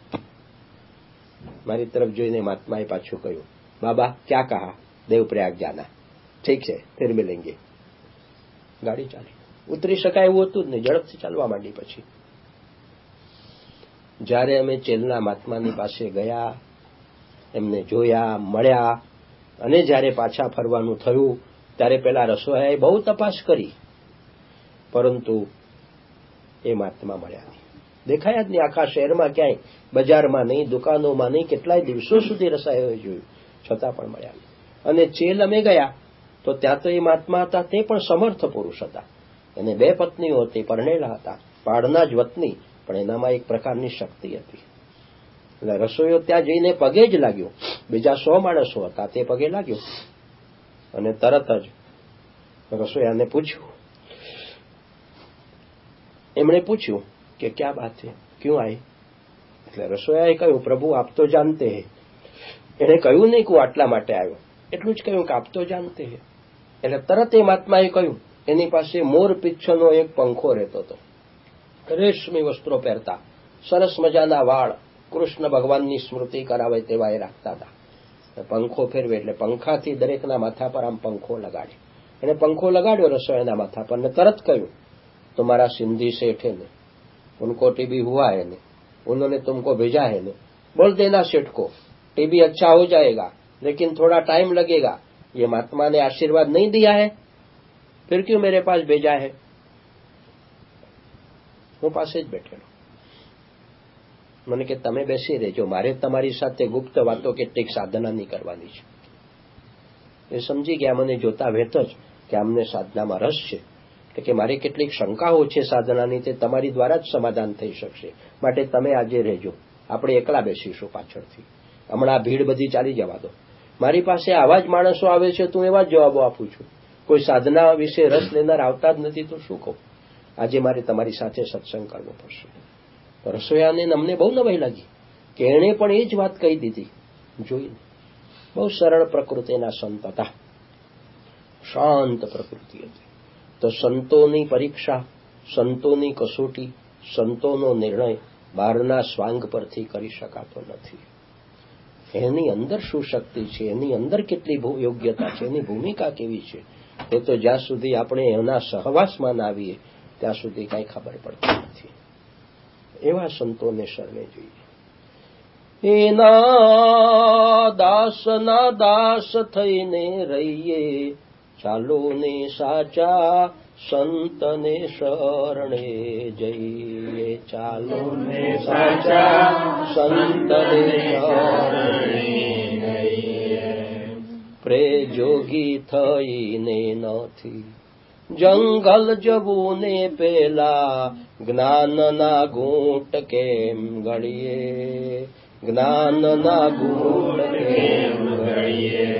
Speaker 1: મારી તરફ જોઈને મહાત્માએ પાછું કહ્યું, બાબા ક્યાં કહા, દેવપ્રયાગ જાના, ઠીક છે ફિર મિલેંગે. ગાડી ચાલી. ઉતરી શકાય એવું હતું જ નહીં, ઝડપથી ચાલવા માંડી. પછી જ્યારે અમે જેલના મહાત્માની પાસે ગયા, એમને જોયા, મળ્યા, અને જ્યારે પાછા ફરવાનું થયું ત્યારે પેલા રસોઈયાએ બહુ તપાસ કરી, પરંતુ એ મહાત્મા મળ્યા નહીં, દેખાયા જ નહીં. આખા શહેરમાં ક્યાંય, બજારમાં નહીં, દુકાનોમાં નહીં, કેટલાય દિવસો સુધી રસોઈયાએ જોયું, છતાં પણ મળ્યા નહીં. અને જેલ અમે ગયા તો ત્યાં તો એ મહાત્મા હતા, તે પણ સમર્થ પુરુષ હતા. એને 2 પત્નીઓ હતી, પરણેલા હતા, પાડના જ વતની, પણ એનામાં એક પ્રકારની શક્તિ હતી. એટલે રસોઈયો ત્યાં જઈને પગે જ લાગ્યો. બીજા 100 માણસો હતા, તે પગે લાગ્યો અને તરત જ રસોઈયાને પૂછ્યું, એમણે પૂછ્યું કે ક્યાં બાત છે, ક્યું આઈ? એટલે રસોઈયાએ કહ્યું, પ્રભુ આપ તો જાનતે હે. એણે કહ્યું નહીં કે હું આટલા માટે આવ્યો, એટલું જ કહ્યું કે આપ તો જાનતે હે. એટલે તરત એ મહાત્માએ કહ્યું, એની પાસે મોર પીચ્છનો એક પંખો રહેતો હતો, રેશમી વસ્ત્રો પહેરતા, સરસ મજાના વાળ, કૃષ્ણ ભગવાનની સ્મૃતિ કરાવે તેવા એ રાખતા હતા. પંખો ફેરવે એટલે પંખાથી દરેકના માથા પર આમ પંખો લગાડે. એને પંખો લગાડ્યો રસોઈયાના માથા પર ને તરત કહ્યું, तुम्हारा सिंधी सेठ है ने, उनको टीबी हुआ है ने, उन्होंने तुमको भेजा है ने, बोल देना सेठ को टीबी अच्छा हो जाएगा, लेकिन थोड़ा टाइम लगेगा. ये महात्मा ने आशीर्वाद नहीं दिया है, फिर क्यों मेरे पास भेजा है? હું પાસે જ બેઠેલો. મને કે તમે બેસી રહેજો, મારે તમારી સાથે ગુપ્ત વાતો કેટલીક સાધનાની કરવાની છે. એ સમજી ગયા મને જોતા વેત જ કે આમને સાધનામાં રસ છે, એટલે કે મારી કેટલીક શંકાઓ છે સાધનાની, તે તમારી દ્વારા જ સમાધાન થઈ શકશે, માટે તમે આજે રહેજો, આપણે એકલા બેસીશું પાછળથી, હમણાં ભીડ બધી ચાલી જવા દો. મારી પાસે આવા જ માણસો આવે છે, તું એવા જ જવાબો આપું છું, કોઈ સાધના વિશે રસ લેનાર આવતા જ નથી, તો શું કહું? આજે મારે તમારી સાથે સત્સંગ કરવો પડશે. રસોઈયાને અમને બહુ નવાઈ લાગી કે એણે પણ એ જ વાત કહી દીધી. જોઈને બહુ સરળ પ્રકૃતિના સંત હતા, શાંત પ્રકૃતિ હતી. તો સંતોની પરીક્ષા, સંતોની કસોટી, સંતોનો નિર્ણય બહારના સ્વાંગ પરથી કરી શકાતો નથી. એની અંદર શું શક્તિ છે, એની અંદર કેટલી યોગ્યતા છે, એની ભૂમિકા કેવી છે, એ તો જ્યાં સુધી આપણે એના સહવાસમાં ના આવીએ ત્યાં સુધી કાંઈ ખબર પડતી નથી. એવા સંતોને શરણે જોઈએ. એના દાસના દાસ થઈને રહીએ, ચાલો ને સાચા સંતને શરણે જઈએ, ચાલો ને સાચા સંતને શરણે જઈએ. પ્રેજોગી થઈને નથી જંગલ જવું ને પેલા, જ્ઞાનના ઘૂંટ કેમ ગળીએ, જ્ઞાનના ઘૂંટ કેમ ગળીએ.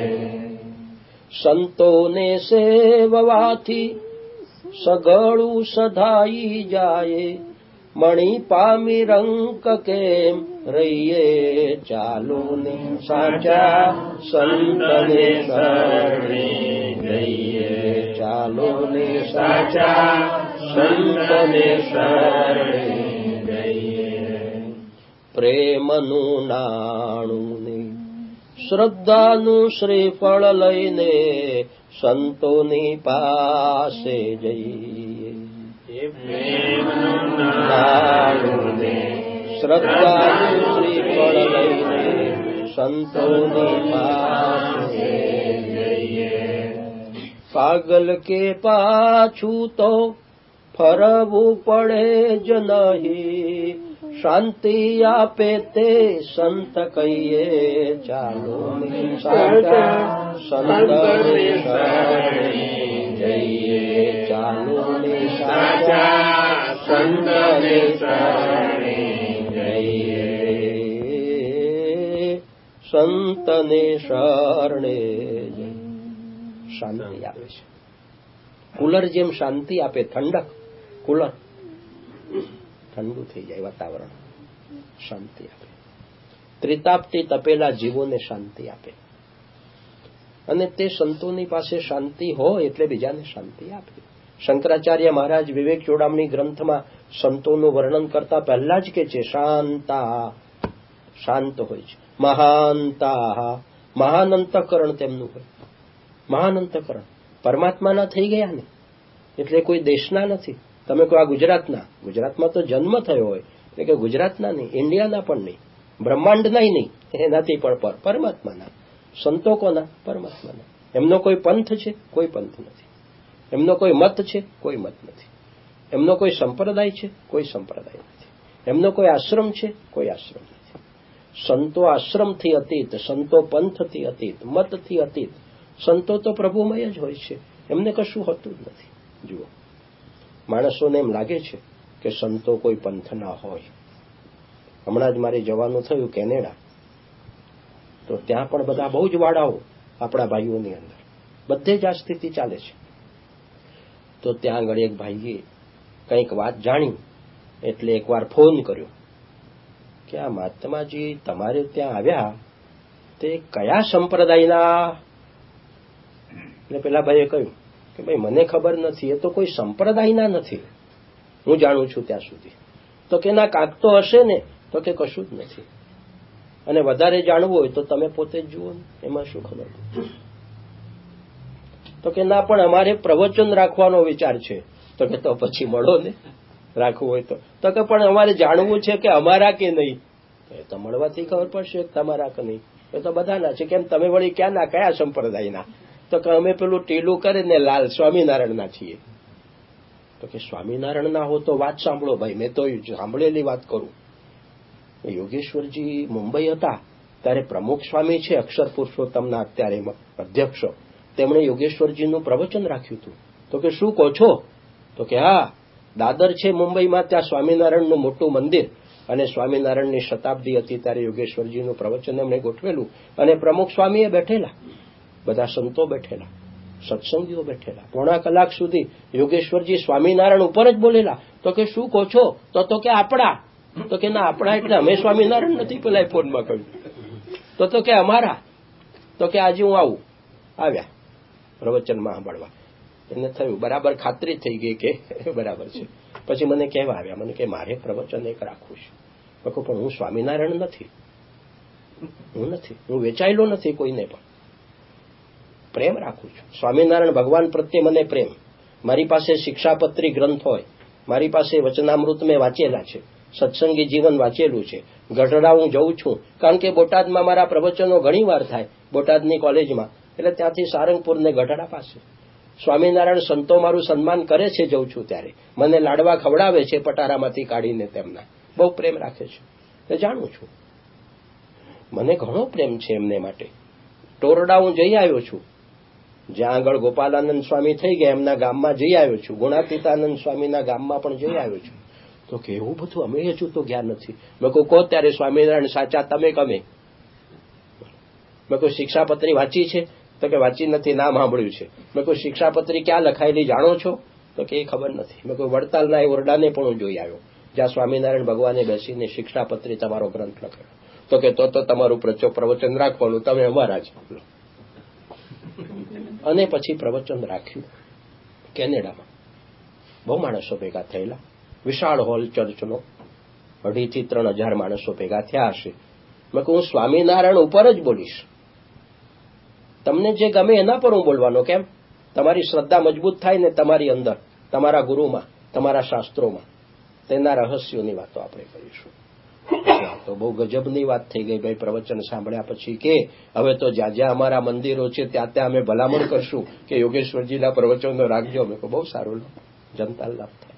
Speaker 1: સંતોને સેવવાથી સગળું સધાઈ જાય, મણી પામી રંક કેમ રહીએ, ચાલો ને સાચા સંતને શરણે જઈએ, ચાલો ને સાચા સંતને શરણે જઈએ. પ્રેમનું નાણું ને શ્રદ્ધાનું શ્રીફળ લઈને સંતોની પાસે જઈએ. પ્રેમનું નાણું ને શ્રદ્ધાનું શ્રીફળ લઈને સંતોની પાસે જઈએ. પાગલ કે પાછું તો ફરવું પડે જ નહીં, શાંતિ આપે તે સંત કહીએ, ચાલો ને સાચા સંતને શરણે જઈએ, ચાલો ને સાચા સંતને શરણે જઈએ, સંતને શરણે જઈએ. શાંતિ આપે છે, કુલર જેમ શાંતિ આપે, ઠંડક, કુલર ઠંડુ થઈ જાય વાતાવરણ, શાંતિ આપે. ત્રિતાપથી તપેલા જીવોને શાંતિ આપે, અને તે સંતોની પાસે શાંતિ હોય એટલે બીજાને શાંતિ આપે. શંકરાચાર્ય મહારાજ વિવેક ચોડામણી ગ્રંથમાં સંતોનું વર્ણન કરતા પહેલા જ કે છે, શાંતા, શાંત હોય છે. મહાંતા, મહાન અંતઃકરણ તેમનું હોય, મહાન અંતઃકરણ. પરમાત્માના થઈ ગયા ને, એટલે કોઈ દેશના નથી. તમે કહો આ ગુજરાતના, ગુજરાતમાં તો જન્મ થયો હોય એટલે કે ગુજરાતના નહીં, ઇન્ડિયાના પણ નહીં, બ્રહ્માંડના નહીં, એનાથી પણ પરમાત્માના. સંતો કોના? પરમાત્માના. એમનો કોઈ પંથ છે? કોઈ પંથ નથી. એમનો કોઈ મત છે? કોઈ મત નથી. એમનો કોઈ સંપ્રદાય છે? કોઈ સંપ્રદાય નથી. એમનો કોઈ આશ્રમ છે? કોઈ આશ્રમ નથી. સંતો આશ્રમથી અતીત, સંતો પંથથી અતીત, મતથી અતીત. સંતો તો પ્રભુમય જ હોય છે, એમને કશું હોતું જ નથી. જુઓ, માણસોને એમ લાગે છે કે સંતો કોઈ પંથના હોય. હમણાં જ મારે જવાનું થયું કેનેડા, તો ત્યાં પણ બધા બહુ જ વાડાઓ આપણા ભાઈઓની અંદર, બધે જ આ સ્થિતિ ચાલે છે. તો ત્યાં આગળ એક ભાઈએ કંઈક વાત જાણી એટલે એકવાર ફોન કર્યો કે આ મહાત્માજી તમારે ત્યાં આવ્યા તે કયા સંપ્રદાયના? એટલે પેલા ભાઈએ કહ્યું કે ભાઈ મને ખબર નથી, એ તો કોઈ સંપ્રદાયના નથી, હું જાણું છું ત્યાં સુધી. તો કે ના કાંક તો હશે ને? તો કે કશું જ નથી. અને વધારે જાણવું હોય તો તમે પોતે જ જુઓ ને, એમાં શું ખબર. તો કે ના પણ અમારે પ્રવચન રાખવાનો વિચાર છે. તો કે તો પછી મળો ને, રાખવું હોય તો કે પણ અમારે જાણવું છે કે અમારા કે નહીં. એ તો મળવાથી ખબર પડશે તમારા કે નહીં. એ તો બધાના છે. કેમ તમે વળી ક્યાંના, કયા સંપ્રદાયના? તો કે અમે પેલું ટીલું કરે ને લાલ સ્વામિનારાયણના છીએ. તો કે સ્વામિનારાયણના હો તો વાત સાંભળો ભાઈ, મેં તો સાંભળેલી વાત કરું. યોગેશ્વરજી મુંબઈ હતા ત્યારે પ્રમુખ સ્વામી છે અક્ષર પુરુષોત્તમના અત્યારે અધ્યક્ષ, તેમણે યોગેશ્વરજીનું પ્રવચન રાખ્યું હતું. તો કે શું કહો છો? તો કે હા, દાદર છે મુંબઈમાં, ત્યાં સ્વામિનારાયણનું મોટું મંદિર, અને સ્વામિનારાયણની શતાબ્દી હતી ત્યારે યોગેશ્વરજીનું પ્રવચન એમણે ગોઠવેલું, અને પ્રમુખ સ્વામીએ બેઠેલા, બધા સંતો બેઠેલા, સત્સંગીઓ બેઠેલા. પોણા કલાક સુધી યોગેશ્વરજી સ્વામિનારાયણ ઉપર જ બોલેલા. તો કે શું કહો છો? તો કે આપણા. તો કે ના આપણા એટલે અમે સ્વામિનારાયણ નથી, પેલા ફોનમાં કહ્યું. તો કે અમારા. તો કે આજે હું આવું. આવ્યા પ્રવચનમાં સાંભળવા. એને થયું બરાબર, ખાતરી થઈ ગઈ કે બરાબર છે. પછી મને કહેવા આવ્યા, મને કે મારે પ્રવચન એક રાખવું છે. પણ હું સ્વામિનારાયણ નથી, હું વેચાયેલો નથી કોઈને, પણ પ્રેમ રાખું છું. સ્વામિનારાયણ ભગવાન પ્રત્યે મને પ્રેમ. મારી પાસે શિક્ષાપત્રી ગ્રંથ હોય, મારી પાસે વચનામૃત મેં વાંચેલા છે, સત્સંગી જીવન વાંચેલું છે. ગઢડા હું જઉં છું, કારણ કે બોટાદમાં મારા પ્રવચનો ઘણી વાર થાય, બોટાદની કોલેજમાં, એટલે ત્યાંથી સારંગપુર ને ગઢડા પાસે. સ્વામિનારાયણ સંતો મારું સન્માન કરે છે, જઉં છું ત્યારે મને લાડવા ખવડાવે છે પટારામાંથી કાઢીને, તેમના બહુ પ્રેમ રાખે છે. એ જાણું છું, મને ઘણો પ્રેમ છે એમને માટે. ટોરડા હું જઈ આવ્યો છું, જ્યાં આગળ ગોપાલાનંદ સ્વામી થઈ ગયા એમના ગામમાં જઈ આવ્યો છું. ગુણાતીતાનંદ સ્વામીના ગામમાં પણ જઈ આવ્યો છું. તો કે એવું બધું અમે હજુ તો ગયા નથી. મેં કહું કહો ત્યારે સ્વામિનારાયણ સાચા, તમે કમે? મેં કહું શિક્ષાપત્રી વાંચી છે? તો કે વાંચી નથી, નામ સાંભળ્યું છે. મેં કહું શિક્ષાપત્રી ક્યાં લખાયેલી જાણો છો? તો કે એ ખબર નથી. મેં કહું વડતાલના એ ઓરડાને પણ હું જોઈ આવ્યો, જ્યાં સ્વામિનારાયણ ભગવાને બેસીને શિક્ષાપત્રી તમારો ગ્રંથ લખાયો. તો કે તો તમારું પ્રવચન રાખવાનું, તમે અમારા જ. અને પછી પ્રવચન રાખ્યું કેનેડામાં. બહુ માણસો ભેગા થયેલા, વિશાળ હોલ ચર્ચનો, 2,500 થી 3,000 માણસો ભેગા થયા હશે. મેં કહું હું સ્વામિનારાયણ ઉપર જ બોલીશ, તમને જે ગમે એના પર હું બોલવાનો. કેમ? તમારી શ્રદ્ધા મજબૂત થાય ને તમારી અંદર, તમારા ગુરુમાં, તમારા શાસ્ત્રોમાં, તેના રહસ્યોની વાતો આપણે કરીશું. તો બહુ ગજબની વાત થઈ ગઈ ભાઈ. પ્રવચન સાંભળ્યા પછી કે હવે તો જ્યાં જ્યાં અમારા મંદિરો છે ત્યાં ત્યાં અમે ભલામણ કરશું કે યોગેશ્વરજીના પ્રવચનો રાખજો. મેં કહું બહુ સારું, જનતા લાભ થાય.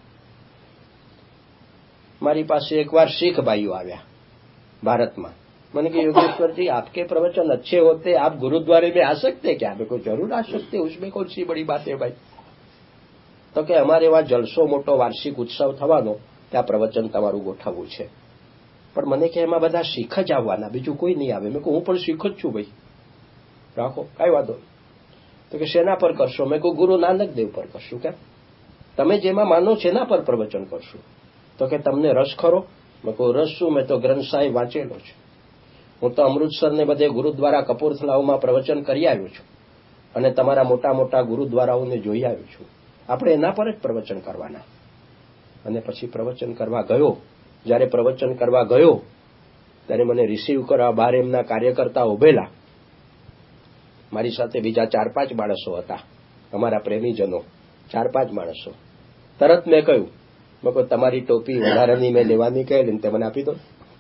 Speaker 1: મારી પાસે એકવાર શીખ ભાઈઓ આવ્યા ભારતમાં. मैंने कहा योगेश्वर जी आपके प्रवचन अच्छे होते, आप गुरुद्वारे में आ सकते क्या? मेरे को जरूर आ सकते, उसमें कौन सी बड़ी बात है भाई. तो કે અમારે એવા જલસો મોટો વાર્ષિક ઉત્સવ થવાનો, ત્યાં પ્રવચન તમારું ગોઠવવું છે. પણ મને કે એમાં બધા શીખ જ આવવાના, બીજું કોઈ નહીં આવે. મેં કહું હું પણ શીખ જ છું ભાઈ, રાખો કાંઈ વાંધો. તો કે શેના પર કરશો? મેં કહું ગુરુ નાનક દેવ પર કરશું. કેમ? તમે જેમાં માનો છે એના પર પ્રવચન કરશું. તો કે તમને રસ ખરો? મેં કહું રસ શું, મેં તો ગ્રંથ સાહેબ વાંચેલો છે. હું તો અમૃતસર ને બધે ગુરુદ્વારા કપૂરથલાઓમાં પ્રવચન કરી આવ્યો છું, અને તમારા મોટા મોટા ગુરુદ્વારાઓને જોઈ આવ્યો છું. આપણે એના પર જ પ્રવચન કરવાના. અને પછી પ્રવચન કરવા ગયો. જ્યારે પ્રવચન કરવા ગયો ત્યારે મને રિસીવ કરવા બહાર એમના કાર્યકર્તા ઉભેલા. મારી સાથે બીજા 4-5 માણસો હતા, અમારા પ્રેમીજનો, 4-5 માણસો. તરત મેં કહ્યું, મેં કહ્યું તમારી ટોપી વધારાની મેં લેવાની કહેલી, તે મને આપી દો.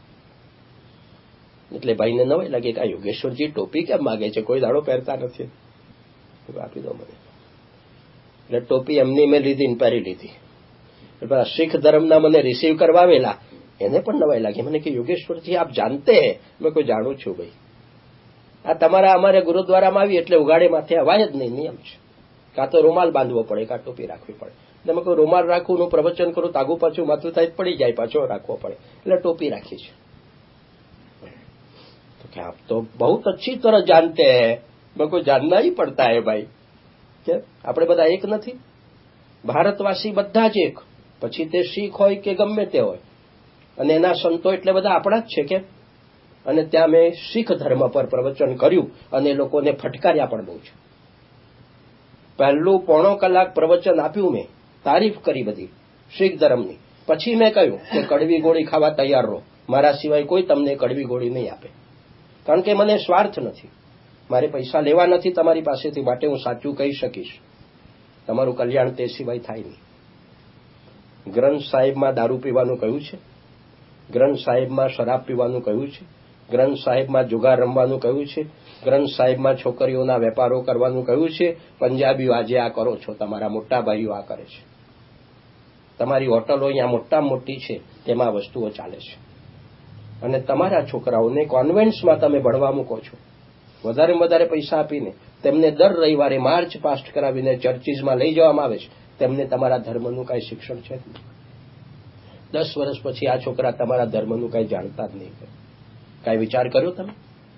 Speaker 1: એટલે ભાઈને નવાઈ લાગે કે આ યોગેશ્વરજી ટોપી કેમ માગે છે, કોઈ દાડો પહેરતા નથી. આપી દો મને. એટલે ટોપી એમની મેં લીધી, પહેરી લીધી. એટલે શીખ ધર્મના મને રિસીવ કરવા આવેલા, એને પણ નવાઈ લાગી. મને કે યોગેશ્વરજી આપ જાણતે હે? મેં કોઈ જાણું છું ભાઈ. આ તમારા અમારે ગુરુદ્વારામાં આવી એટલે ઉગાડે માથે અવાય જ નહીં, નિયમ છે. કાં તો રૂમાલ બાંધવો પડે, કાં ટોપી રાખવી પડે. એટલે મેં કોઈ રૂમાલ રાખું, હું પ્રવચન કરું, તાગું પાછું માથું થાય પડી જાય, પાછો રાખવો પડે, એટલે ટોપી રાખી છે. कि आप तो बहुत अच्छी तरह जानते हैं. मैं कोई जानना ही पड़ता है भाई. કે આપણે બધા એક નથી? ભારતવાસી બધા જ એક, પછી તે શીખ હોય કે ગમે તે હોય, અને એના સંતો એટલે બધા આપણા જ છે કે. અને ત્યાં મેં શીખ ધર્મ પર પ્રવચન કર્યું અને લોકોને ફટકાર્યા પણ બહુ છે. પહેલું પોણો કલાક પ્રવચન આપ્યું મેં, તારીફ કરી બધી શીખ ધર્મની. પછી મેં કહ્યું કે કડવી ગોળી ખાવા તૈયાર રહો, મારા સિવાય કોઈ તમને કડવી ગોળી નહીં આપે. કારણ કે મને સ્વાર્થ નથી, મારે પૈસા લેવા નથી તમારી પાસેથી, માટે હું સાચું કહી શકીશ. તમારું કલ્યાણ તે સિવાય થાય નહીં. ગ્રંથ સાહેબમાં દારૂ પીવાનું કહ્યું છે, ગ્રંથ સાહેબમાં શરાબ પીવાનું કહ્યું છે, ગ્રંથ સાહેબમાં જુગાર રમવાનું કહ્યું છે, ગ્રંથ સાહેબમાં છોકરીઓના વેપારો કરવાનું કહ્યું છે. પંજાબીઓ આજે આ કરો છો, તમારા મોટા ભાઈઓ આ કરે છે. તમારી હોટલો અહીંયા મોટામાં મોટી છે, તેમાં વસ્તુઓ ચાલે છે. અને તમારા છોકરાઓને કોન્વેન્ટ્સમાં તમે ભણવા મૂકો છો, વધારે વધારે પૈસા આપીને તેમને દર રવિવારે માર્ચ પાસ્ટ કરાવીને ચર્ચીસમાં લઈ જવામાં આવે છે. તેમને તમારા ધર્મનું કાંઈ શિક્ષણ છે. 10 વર્ષ પછી આ છોકરા તમારા ધર્મનું કાંઈ જાણતા જ નહીં. કાંઈ વિચાર કર્યો તમે?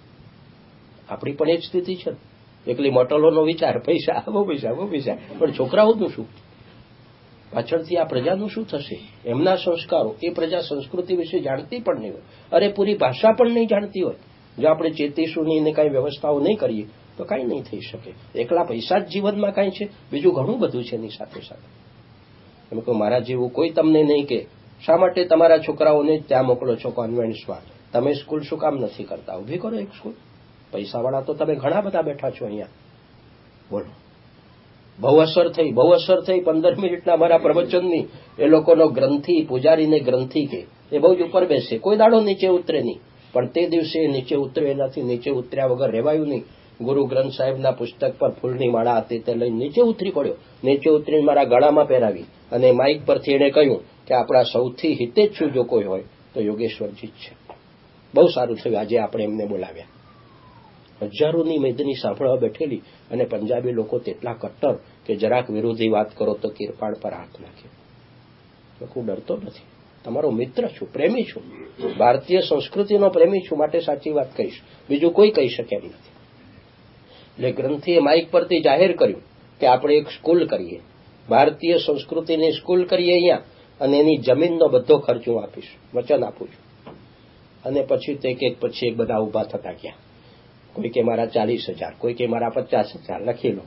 Speaker 1: આપણી પણ એ જ સ્થિતિ છે. એકલી મોટલોનો વિચાર, પૈસા બહુ પૈસા બહુ પૈસા, પણ છોકરાઓનું શું? પાછળથી આ પ્રજાનું શું થશે? એમના સંસ્કારો, એ પ્રજા સંસ્કૃતિ વિશે જાણતી પણ નહીં હોય, અરે પૂરી ભાષા પણ નહીં જાણતી હોય. જો આપણે ચેતીશું નહીં ને કાંઈ વ્યવસ્થાઓ નહીં કરીએ તો કાંઈ નહીં થઈ શકે. એકલા પૈસા જ જીવનમાં કાંઈ છે? બીજું ઘણું બધું છે એની સાથે સાથે. એમ કહું મારા જેવું કોઈ તમને નહીં કે શા માટે તમારા છોકરાઓને ત્યાં મોકલો છો કોન્વેન્ટ્સમાં? તમે સ્કૂલ શું કામ નથી કરતા? ઊભી કરો એક સ્કૂલ. પૈસાવાળા તો તમે ઘણા બધા બેઠા છો અહીંયા. બોલો. બહુ અસર થઈ 15 મિનિટના મારા પ્રવચનની. એ લોકોનો ગ્રંથિ, પૂજારીને ગ્રંથિ કે એ બહુ જ ઉપર બેસે, કોઈ દાડો નીચે ઉતરે નહીં. પણ તે દિવસે નીચે ઉતરે એનાથી નીચે ઉતર્યા વગર રહેવાયું નહીં. ગુરુ ગ્રંથ સાહેબના પુસ્તક પર ફૂલની માળા હતી તે લઈને નીચે ઉતરી પડ્યો. નીચે ઉતરીને મારા ગળામાં પહેરાવી અને માઇક પરથી એણે કહ્યું કે આપણા સૌથી હિતેચ્છુ જો કોઈ હોય તો યોગેશ્વરજી જ છે. બહુ સારું થયું આજે આપણે એમને બોલાવ્યા. હજારોની મેદની સાંભળવા બેઠેલી, અને પંજાબી લોકો તેટલા કટ્ટર કે જરાક વિરોધી વાત કરો તો કિરપાણ પર હાથ નાખે. હું ડરતો નથી, તમારો મિત્ર છું, પ્રેમી છું, ભારતીય સંસ્કૃતિનો પ્રેમી છું, માટે સાચી વાત કહીશ. બીજું કોઈ કહી શકે એમ નથી. એટલે ગ્રંથિએ માઇક પરથી જાહેર કર્યું કે આપણે એક સ્કૂલ કરીએ, ભારતીય સંસ્કૃતિની સ્કૂલ કરીએ અહીંયા, અને એની જમીનનો બધો ખર્ચ હું આપીશ, વચન આપું છું. અને પછી તે એક પછી એક બધા ઊભા થતા ગયા. કોઈ કે મારા 40,000, કોઈ કે મારા 50,000, લખી લો.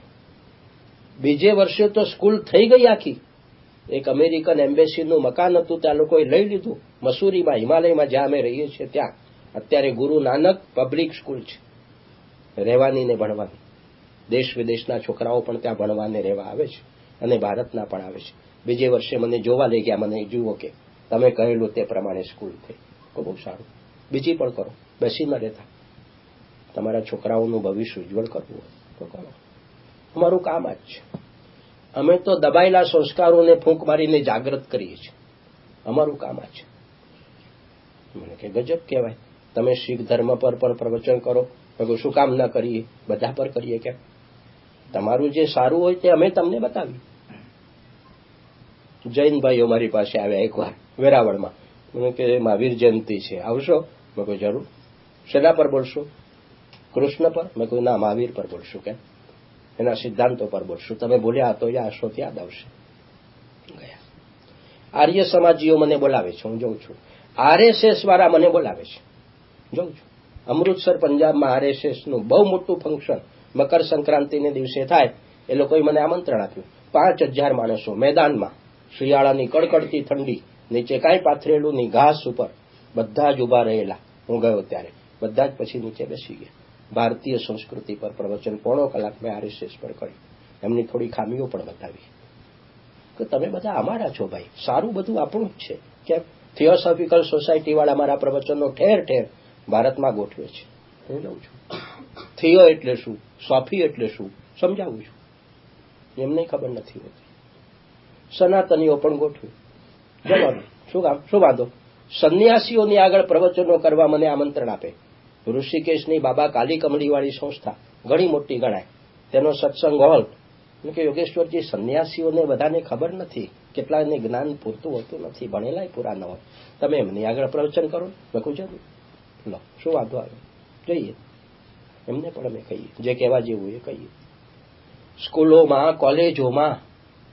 Speaker 1: બીજે વર્ષે તો સ્કૂલ થઈ ગઈ આખી. એક અમેરિકન એમ્બેસીનું મકાન હતું, ત્યાં લોકોએ લઈ લીધું. મસૂરીમાં, હિમાલયમાં જ્યાં અમે રહીએ છીએ ત્યાં અત્યારે ગુરુ નાનક પબ્લિક સ્કૂલ છે, રહેવાની ને ભણવાની. દેશ વિદેશના છોકરાઓ પણ ત્યાં ભણવાને રહેવા આવે છે, અને ભારતના પણ આવે છે. બીજે વર્ષે મને જોવા લઈ ગયા. મને જુઓ કે તમે કહેલું તે પ્રમાણે સ્કૂલ થઈ. બહુ સારું, બીજી પણ કરો, બેસી ન રહેતા. તમારા છોકરાઓનું ભવિષ્ય ઉજ્જવળ કરવું તો કરો. અમારું કામ આ જ છે. અમે તો દબાયેલા સંસ્કારોને ફૂંક મારીને જાગૃત કરીએ છીએ. અમારું કામ આ છે. મને કે ગજબ કહેવાય, તમે શીખ ધર્મ પર પણ પ્રવચન કરો. શું કામ ના કરીએ? બધા પર કરીએ. કેમ? તમારું જે સારું હોય તે અમે તમને બતાવીએ. જૈન ભાઈઓ મારી પાસે આવ્યા એકવાર વેરાવળમાં. મને કે મહાવીર જયંતિ છે, આવશો? મેં કહ્યું જરૂર. શેના પર બોલશો? કૃષ્ણ પર? મેં કહ્યું ના, મહાવીર પર બોલશું. કેમ? એના સિદ્ધાંતો પર બોલશું. તમે બોલ્યા તો હશો, યાદ આવશે. ગયા. આર્ય સમાજીઓ મને બોલાવે છે, હું જઉં છું. RSS વાળા મને બોલાવે છે, જઉં છું. અમૃતસર પંજાબમાં RSSનું બહુ મોટું ફંક્શન મકર સંક્રાંતિને દિવસે થાય. એ લોકોએ મને આમંત્રણ આપ્યું. 5,000 માણસો મેદાનમાં, શિયાળાની કડકડતી ઠંડી, નીચે કાંઈ પાથરેલું નહીં, ઘાસ ઉપર બધા જ ઉભા રહેલા. હું ગયો ત્યારે બધા જ પછી નીચે બેસી ગયા. ભારતીય સંસ્કૃતિ પર પ્રવચન પોણો કલાક મેં RSS પર કર્યું. એમની થોડી ખામીઓ પણ બતાવી કે તમે બધા અમારા છો ભાઈ, સારું બધું આપણું જ છે. કેમ? થિયોસોફિકલ સોસાયટીવાળા મારા પ્રવચનો ઠેર ઠેર ભારતમાં ગોઠવે છે. હું લઉં છું. થિયો એટલે શું, સોફી એટલે શું સમજાવું છું. એમને ખબર નથી હોતી. સનાતનીઓ પણ ગોઠવે. જવાનું શું કામ, શું વાંધો? સંન્યાસીઓની આગળ પ્રવચનો કરવા મને આમંત્રણ આપે. ઋષિકેશની બાબા કાલી કમળીવાળી સંસ્થા ઘણી મોટી ગણાય, તેનો સત્સંગ હોલ. કે યોગેશ્વરજી, સંન્યાસીઓને બધાને ખબર નથી, કેટલાને જ્ઞાન પૂરતું હોતું નથી, ભણેલાય પૂરા ન હોય, તમે એમની આગળ પ્રવચન કરો. લખું જરૂર લો, શું વાંધો આવે? જઈએ. એમને પણ અમે કહીએ, જે કહેવા જેવું એ કહીએ. સ્કૂલોમાં, કોલેજોમાં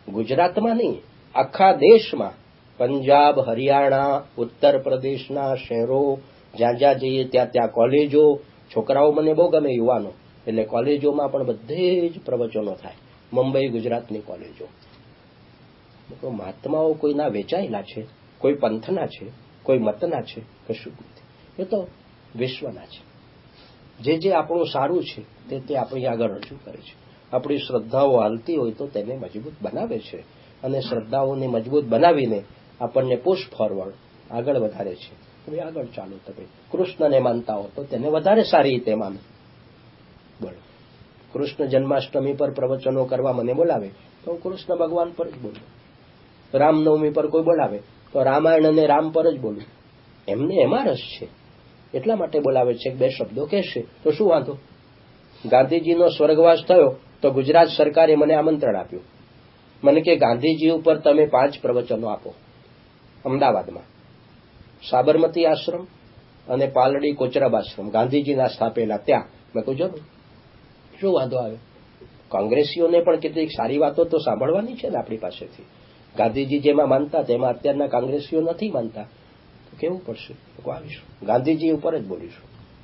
Speaker 1: ગુજરાતમાં નહીં, આખા દેશમાં, પંજાબ, હરિયાણા, ઉત્તર પ્રદેશના શહેરો, જ્યાં જ્યાં જઈએ ત્યાં ત્યાં કોલેજો, છોકરાઓ મને બહુ ગમે, યુવાનો, એટલે કોલેજોમાં પણ બધે જ પ્રવચનો થાય. મુંબઈ, ગુજરાતની કોલેજો. તો મહાત્માઓ કોઈના વેચાયેલા છે, કોઈ પંથના છે, કોઈ મતના છે, કશું નથી. એ તો વિશ્વના છે. જે જે આપણું સારું છે તે આપણી આગળ રજૂ કરે છે. આપણી શ્રદ્ધાઓ હાલતી હોય તો તેને મજબૂત બનાવે છે, અને શ્રદ્ધાઓને મજબૂત બનાવીને આપણને પુશ ફોરવર્ડ આગળ વધારે છે. હવે આગળ ચાલો. તમે કૃષ્ણને માનતા હો તો તેને વધારે સારી રીતે માનો. બોલો, કૃષ્ણ જન્માષ્ટમી પર પ્રવચનો કરવા મને બોલાવે તો હું કૃષ્ણ ભગવાન પર જ બોલું. રામનવમી પર કોઈ બોલાવે તો રામાયણ અને રામ પર જ બોલું. એમને એમાં રસ છે એટલા માટે બોલાવે છે. બે શબ્દો કહેશે તો શું વાંધો? ગાંધીજીનો સ્વર્ગવાસ થયો તો ગુજરાત સરકારે મને આમંત્રણ આપ્યું. મને કે ગાંધીજી ઉપર તમે 5 પ્રવચનો આપો અમદાવાદમાં. સાબરમતી આશ્રમ અને પાલડી કોચરબ આશ્રમ ગાંધીજીના સ્થાપેલા ત્યાં. મેં કહ્યું જરૂર, શું વાંધો આવ્યો? કોંગ્રેસીઓને પણ કેટલીક સારી વાતો તો સાંભળવાની છે ને આપણી પાસેથી. ગાંધીજી જેમાં માનતા તેમાં અત્યારના કોંગ્રેસીઓ નથી માનતા, તો કેવું પડશે? આવીશું, ગાંધીજી ઉપર જ બોલીશું.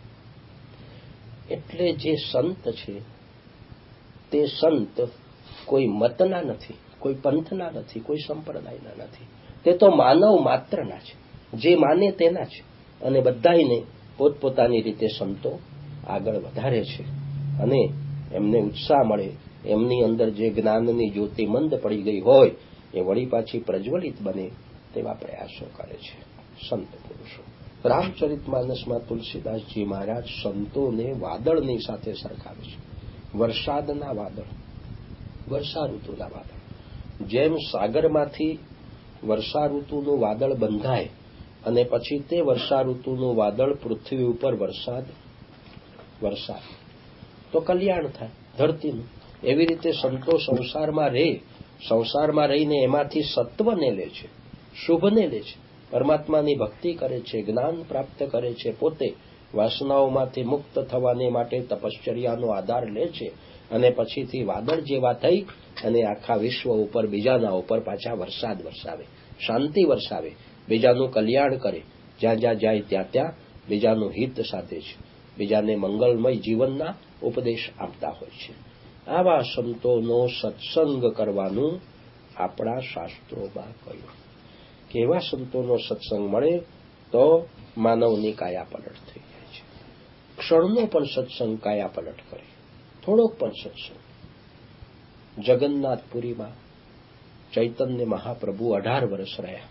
Speaker 1: એટલે જે સંત છે તે સંત કોઈ મતના નથી, કોઈ પંથના નથી, કોઈ સંપ્રદાયના નથી. તે તો માનવ માત્રના છે, જે માને તેના છે. અને બધાને પોતપોતાની રીતે સંતો આગળ વધારે છે, અને એમને ઉત્સાહ મળે. એમની અંદર જે જ્ઞાનની જ્યોતિ મંદ પડી ગઈ હોય એ વળી પાછી પ્રજ્વલિત બને તેવા પ્રયાસો કરે છે સંત પુરુષો. રામચરિતમાનસમાં તુલસીદાસજી મહારાજ સંતોને વાદળની સાથે સરખાવે છે. વરસાદના વાદળ, વર્ષા ઋતુના વાદળ. જેમ સાગરમાંથી વર્ષા ઋતુનું વાદળ બંધાય અને પછી તે વર્ષા ઋતુનું વાદળ પૃથ્વી ઉપર વરસાદ તો કલ્યાણ થાય ધરતીનું. એવી રીતે સંતો સંસારમાં રહે, સંસારમાં રહીને એમાંથી સત્વને લે છે, શુભને લે છે, પરમાત્માની ભક્તિ કરે છે, જ્ઞાન પ્રાપ્ત કરે છે, પોતે વાસનાઓમાંથી મુક્ત થવાને માટે તપશ્ચર્યાનો આધાર લે છે, અને પછીથી વાદળ જેવા થઈ અને આખા વિશ્વ ઉપર બીજાના ઉપર પાછા વરસાદ વરસાવે, શાંતિ વરસાવે, બીજાનું કલ્યાણ કરે. જ્યાં જ્યાં જાય ત્યાં ત્યાં બીજાનું હિત સાધે છે, બીજાને મંગલમય જીવનના ઉપદેશ આપતા હોય છે. આવા સંતોનો સત્સંગ કરવાનું આપણા શાસ્ત્રોમાં કહ્યું. કે એવા સંતોનો સત્સંગ મળે તો માનવની કાયા પલટ થઈ જાય છે. ક્ષણનો પણ સત્સંગ કાયા પલટ કરે, થોડોક પણ સત્સંગ. જગન્નાથપુરીમાં ચૈતન્ય મહાપ્રભુ 18 વર્ષ રહ્યા.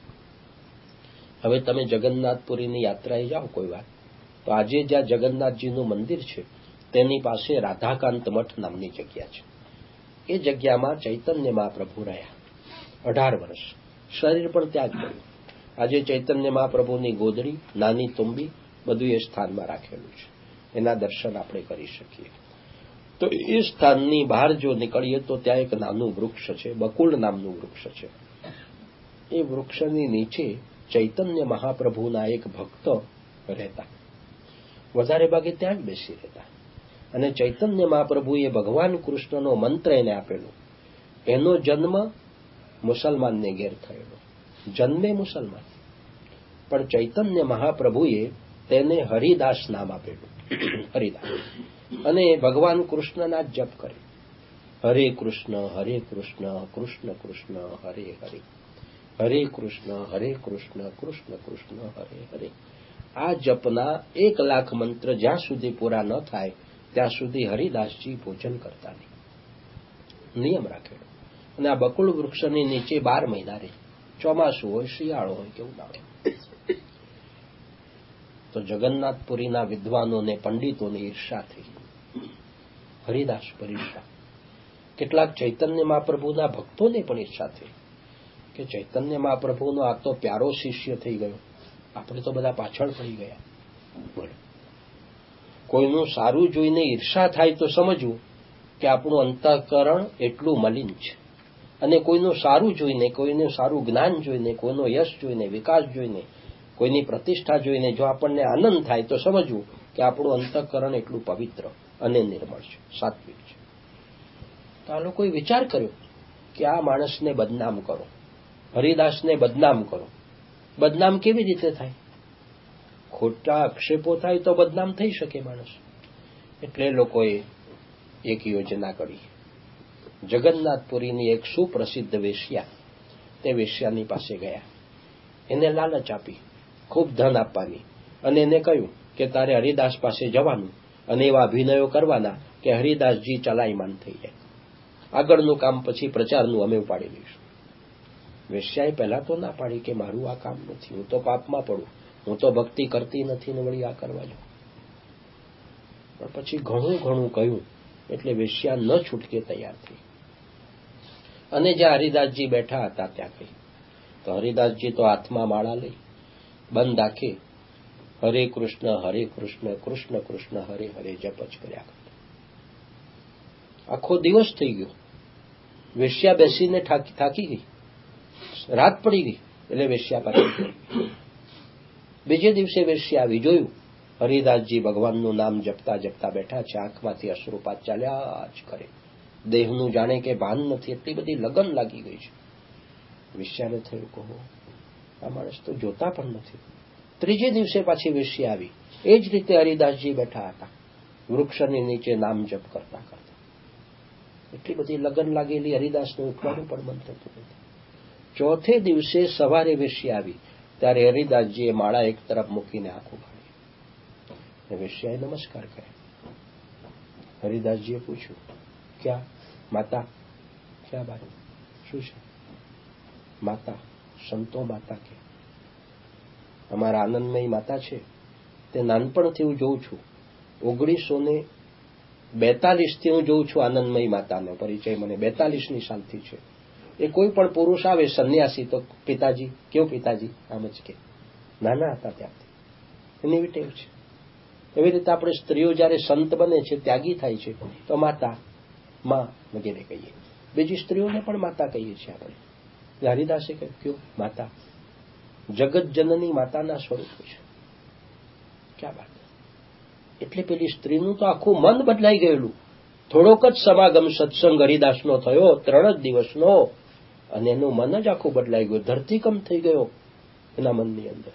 Speaker 1: હવે તમે જગન્નાથપુરીની યાત્રાએ જાઓ કોઈ વાર, તો આજે જ્યાં જગન્નાથજીનું મંદિર છે તેની પાસે રાધાકાંત મઠ નામની જગ્યા છે. એ જગ્યામાં ચૈતન્ય મહાપ્રભુ રહ્યા 18 વર્ષ. શરીર પણ ત્યાં જ પડ્યું. આજે ચૈતન્ય મહાપ્રભુની ગોદડી, નાની તુંબી બધું એ સ્થાનમાં રાખેલું છે. એના દર્શન આપણે કરી શકીએ. તો એ સ્થાનની બહાર જો નીકળીએ તો ત્યાં એક નાનું વૃક્ષ છે, બકુળ નામનું વૃક્ષ છે. એ વૃક્ષની નીચે ચૈતન્ય મહાપ્રભુના એક ભક્ત રહેતા, વધારે ભાગે ત્યાં જ બેસી રહેતા. અને ચૈતન્ય મહાપ્રભુએ ભગવાન કૃષ્ણનો મંત્ર એને આપેલો. એનો જન્મ મુસલમાનને ઘેર થયેલો, જન્મે મુસલમાન, પણ ચૈતન્ય મહાપ્રભુએ તેને હરિદાસ નામ આપેલું, હરિદાસ. અને ભગવાન કૃષ્ણના જ જપ કરે, હરે કૃષ્ણ કૃષ્ણ કૃષ્ણ હરે હરે, હરે કૃષ્ણ કૃષ્ણ કૃષ્ણ હરે હરે. આ જપના 1 લાખ મંત્ર જ્યાં સુધી પૂરા ન થાય ત્યાં સુધી હરિદાસજી ભોજન કરતા નહીં, નિયમ રાખેલો. અને આ બકુળ વૃક્ષની નીચે 12 મહિના રહે, ચોમાસું હોય, શિયાળો હોય કે ઉનાળો. તો જગન્નાથપુરીના વિદ્વાનોને, પંડિતોને ઈર્ષા થઈ, હરિદાસ પર ઈર્ષા. કેટલાક ચૈતન્ય મહાપ્રભુના ભક્તોને પણ ઈર્ષા થઈ કે ચૈતન્ય મહાપ્રભુનો આ તો પ્યારો શિષ્ય થઈ ગયો, આપણે તો બધા પાછળ પડી ગયા. બોલો, કોઈનું સારું જોઈને ઈર્ષા થાય તો સમજવું કે આપણું અંતઃકરણ એટલું મલિન છે. અને કોઈનું સારું જોઈને, કોઈનું સારું જ્ઞાન જોઈને, કોઈનો યશ જોઈને, વિકાસ જોઈને, કોઈની પ્રતિષ્ઠા જોઈને જો આપણને આનંદ થાય તો સમજવું કે આપણું અંતઃકરણ એટલું પવિત્ર અને નિર્મળ છે, સાત્વિક છે. તો આ લોકોએ વિચાર કર્યો કે આ માણસને બદનામ કરો, હરિદાસને બદનામ કરો. બદનામ કેવી રીતે થાય? ખોટા આક્ષેપો થાય તો બદનામ થઈ શકે માણસ. એટલે લોકોએ એક યોજના કરી. જગન્નાથપુરીની એક સુપ્રસિદ્ધ વેશ્યા, તે વેશ્યાની પાસે ગયા. એને લાલચ આપી, ખૂબ ધન આપવાની, અને એને કહ્યું કે તારે હરિદાસ પાસે જવાનું અને એવા અભિનયો કરવાના કે હરિદાસજી ચલાયમાન થઈ જાય. આગળનું કામ પછી પ્રચારનું અમે ઉપાડી લઈશું. વેશ્યાએ પહેલા તો ના પાડી કે મારું આ કામ નથી, હું તો પાપમાં પડું, હું તો ભક્તિ કરતી નથી ને વળી આ કરવા જાઉં. પણ પછી ઘણું ઘણું કહ્યું એટલે વેશ્યા ન છૂટકે તૈયાર થઈ અને જ્યાં હરિદાસજી બેઠા હતા ત્યાં ગઈ. તો હરિદાસજી તો હાથમાં માળા લઈ બંધ આંખે હરે કૃષ્ણ કૃષ્ણ કૃષ્ણ હરે હરે જપ જ કર્યા કરતા. આખો દિવસ થઈ ગયો. વેશ્યા બેસીને થાકી ગઈ, રાત પડી ગઈ એટલે વેશ્યા પાછી. બીજે દિવસે વેશ્યા આવી, જોયું હરિદાસજી ભગવાનનું નામ જપતા જપતા બેઠા છે, આંખમાંથી અશ્રુપાત ચાલ્યા જ કરે, દેહનું જાણે કે ભાન નથી, એટલી બધી લગન લાગી ગઈ છે. વેશ્યાને થયું કહો આ માણસ તો જોતા પણ નથી. ત્રીજે દિવસે પાછી વેશ્યા આવી, એ જ રીતે હરિદાસજી બેઠા હતા વૃક્ષની નીચે નામ જપ કરતા કરતા. એટલી બધી લગન લાગેલી, હરિદાસને ઉઠવાનું પણ મન થતું નથી. ચોથે દિવસે સવારે વેશ્યા આવી ત્યારે હરિદાસજીએ માળા એક તરફ મૂકીને આંખો કાઢી. વેશ્યાએ નમસ્કાર કર્યા. હરિદાસજીએ પૂછ્યું ક્યાં માતા, ક્યાં બાત, શું છે? માતા, સંતો માતા કે અમારા આનંદમયી માતા છે, તે નાનપણથી હું જોઉં છું. 1942થી હું જોઉં છું આનંદમયી માતાનો પરિચય મને 42ની સાલથી છે. એ કોઈ પણ પુરુષ આવે સંન્યાસી તો પિતાજી, કેવું પિતાજી, આમ જ કે નાના હતા ત્યારથી એની એવી ટેવ છે. એવી રીતે આપણે સ્ત્રીઓ જયારે સંત બને છે, ત્યાગી થાય છે, તો માતા, માં વગેરે કહીએ. બીજી સ્ત્રીઓને પણ માતા કહીએ છીએ આપણે. હરિદાસે કહ્યું માતા, જગત જનની માતાના સ્વરૂપો છે. ક્યાં વાત! એટલે પેલી સ્ત્રીનું તો આખું મન બદલાઈ ગયેલું. થોડોક જ સમાગમ સત્સંગ હરિદાસનો થયો, 3 જ દિવસનો, અને એનું મન જ આખું બદલાઈ ગયું. ધરતીકંપ થઈ ગયો એના મનની અંદર.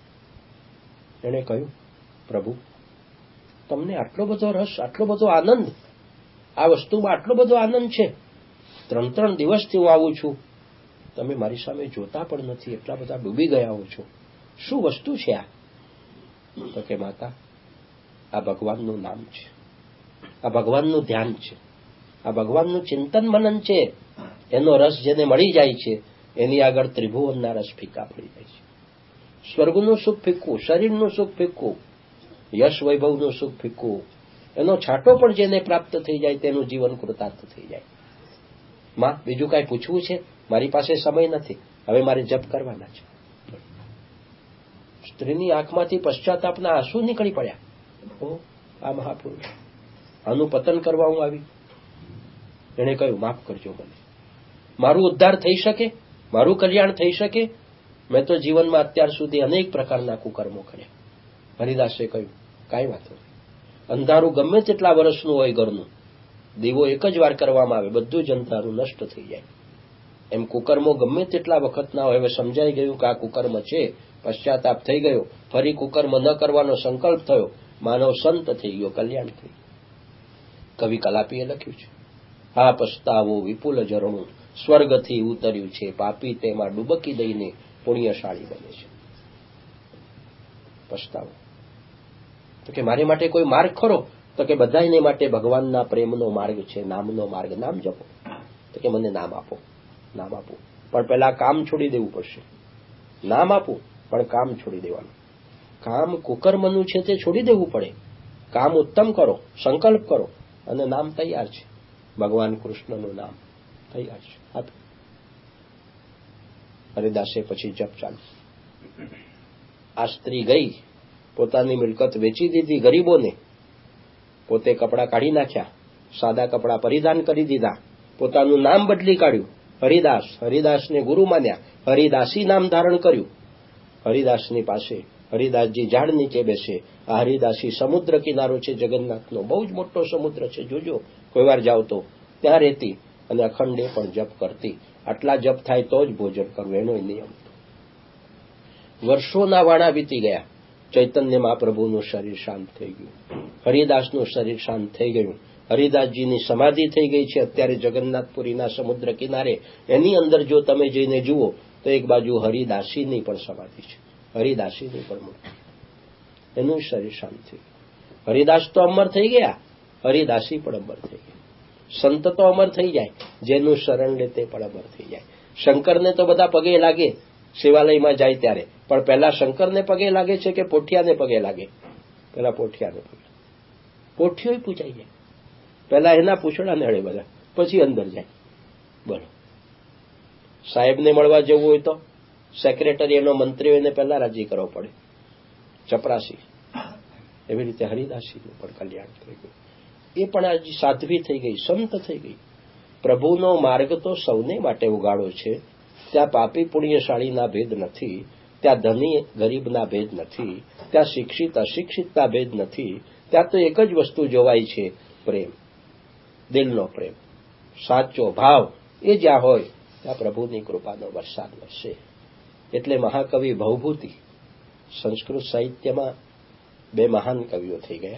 Speaker 1: એણે કહ્યું પ્રભુ, તમને આટલો બધો રસ, આટલો બધો આનંદ, આ વસ્તુમાં આટલો બધો આનંદ છે, 3 દિવસથી હું આવું છું, તમે મારી સામે જોતા પણ નથી, એટલા બધા ડૂબી ગયા હો છો, શું વસ્તુ છે આ? તો કે માતા, આ ભગવાનનું નામ છે, આ ભગવાનનું ધ્યાન છે, આ ભગવાનનું ચિંતન મનન છે. એનો રસ જેને મળી જાય છે એની આગળ ત્રિભુવનના રસ ફીકા પડી જાય છે. સ્વર્ગનું સુખ ફીક્કું, શરીરનું સુખ ફીક્કું, યશ વૈભવનું સુખ ફીક્કું, એનો છાંટો પણ જેને પ્રાપ્ત થઈ જાય તેનું જીવન કૃતાર્થ થઈ જાય. માં, બીજું કાંઈ પૂછવું છે? મારી પાસે સમય નથી, હવે મારે જપ કરવાના છે. સ્ત્રીની આંખમાંથી પશ્ચાતાપના આંસુ નીકળી પડ્યા. ઓ આ મહાપુરુષ, આનું પતન કરવા હું આવી. એણે કહ્યું માફ કરજો મને, મારું ઉદ્ધાર થઈ શકે, મારું કલ્યાણ થઈ શકે. મેં તો જીવનમાં અત્યાર સુધી અનેક પ્રકારના કુકર્મો કર્યા. હરિદાસે કહ્યું કાંઈ વાંધો નહીં, અંધારું ગમે તેટલા વર્ષનું હોય ઘરનું, દીવો એક જ વાર કરવામાં આવે બધું જ અંધારું નષ્ટ થઈ જાય. એમ કુકર્મો ગમે તેટલા વખતના હોય, હવે સમજાઈ ગયું કે આ કુકર્મ છે, પશ્ચાતાપ થઈ ગયો, ફરી કુકર્મ ન કરવાનો સંકલ્પ થયો, માનવ સંત થઈ ગયો, કલ્યાણ થઈ ગયું. કવિ કલાપીએ લખ્યું છે, હા પસ્તાવો વિપુલ ઝરણું સ્વર્ગથી ઉતર્યું છે, પાપી તેમાં ડૂબકી દઈને પુણ્યશાળી બને છે. પસ્તાવો તો કે મારી માટે કોઈ માર્ગ ખરો? તો કે બધાને માટે ભગવાનના પ્રેમનો માર્ગ છે, નામનો માર્ગ. નામ જપો. તો કે મને નામ આપો. નામ આપું પણ પહેલા કામ છોડી દેવું પડશે. નામ આપું પણ કામ છોડી દેવાનું. કામ કુકર્મનું છે તે છોડી દેવું પડે. કામ ઉત્તમ કરો, સંકલ્પ કરો, અને નામ તૈયાર છે, ભગવાન કૃષ્ણનું નામ તૈયાર છે. આપો. હરિદાસે પછી જપ ચાલુ. આ સ્ત્રી ગઈ, પોતાની મિલકત વેચી દીધી ગરીબોને, પોતે કપડાં કાઢી નાખ્યા, સાદા કપડાં પરિધાન કરી દીધા, પોતાનું નામ બદલી કાઢ્યું, હરિદાસ. હરિદાસને ગુરુ માન્યા, હરિદાસી નામ ધારણ કર્યું. હરિદાસની પાસે હરિદાસજી ઝાડ નીચે બેસે. આ હરિદાસી સમુદ્ર કિનારો છે જગન્નાથનો, બહુ જ મોટો સમુદ્ર છે, જોજો કોઈ વાર જાઓ તો. ત્યાં રહેતી અને અખંડે પણ જપ કરતી. આટલા જપ થાય તો જ ભોજન કરવું, એનો નિયમ. વર્ષોના વાણા વીતી ગયા. ચૈતન્ય મહાપ્રભુનું શરીર શાંત થઈ ગયું, હરિદાસનું શરીર શાંત થઈ ગયું. હરિદાસજીની સમાધિ થઈ ગઈ છે અત્યારે જગન્નાથપુરીના સમુદ્ર કિનારે. એની અંદર જો તમે જઈને જુઓ તો એક બાજુ હરિદાસીની પણ સમાધિ છે, હરિદાસીની પણ મૂર્તિ, એનું શરીર શાંત થઈ ગયું. હરિદાસ તો અમર થઈ ગયા, હરિદાસી પણ અમર થઈ ગયા. સંત તો અમર થઈ જાય, જેનું શરણ લે તે પણ અમર થઈ જાય. શંકરને તો બધા પગે લાગે શિવાલયમાં જાય ત્યારે, પણ પહેલા શંકરને પગે લાગે છે કે પોઠિયાને પગે લાગે? પહેલા પોઠિયાને પગે. પોઠિયો પૂજાઈ જાય, પહેલા એના પૂછડાને હળે બધા, પછી અંદર જાય. બોલો, સાહેબને મળવા જવું હોય તો સેક્રેટરી એનો મંત્રી એને પહેલા રાજી કરવો પડે, ચપરાસી. એવી રીતે હરિદાસીનું પણ કલ્યાણ થઈ ગયું. એ પણ આજ સાધ્વી થઈ ગઈ, સંત થઈ ગઈ. પ્રભુનો માર્ગ તો સૌને માટે ઉગાડો છે. ત્યાં પાપી પુણ્યશાળીના ભેદ નથી, ત્યાં ધની ગરીબના ભેદ નથી, ત્યાં શિક્ષિત અશિક્ષિતના ભેદ નથી. ત્યાં તો એક જ વસ્તુ જોવાય છે, પ્રેમ, દિલનો પ્રેમ, સાચો ભાવ. એ જ્યાં હોય ત્યાં પ્રભુની કૃપાનો વરસાદ વરસે. એટલે મહાકવિ ભવભૂતિ, સંસ્કૃત સાહિત્યમાં બે મહાન કવિઓ થઈ ગયા.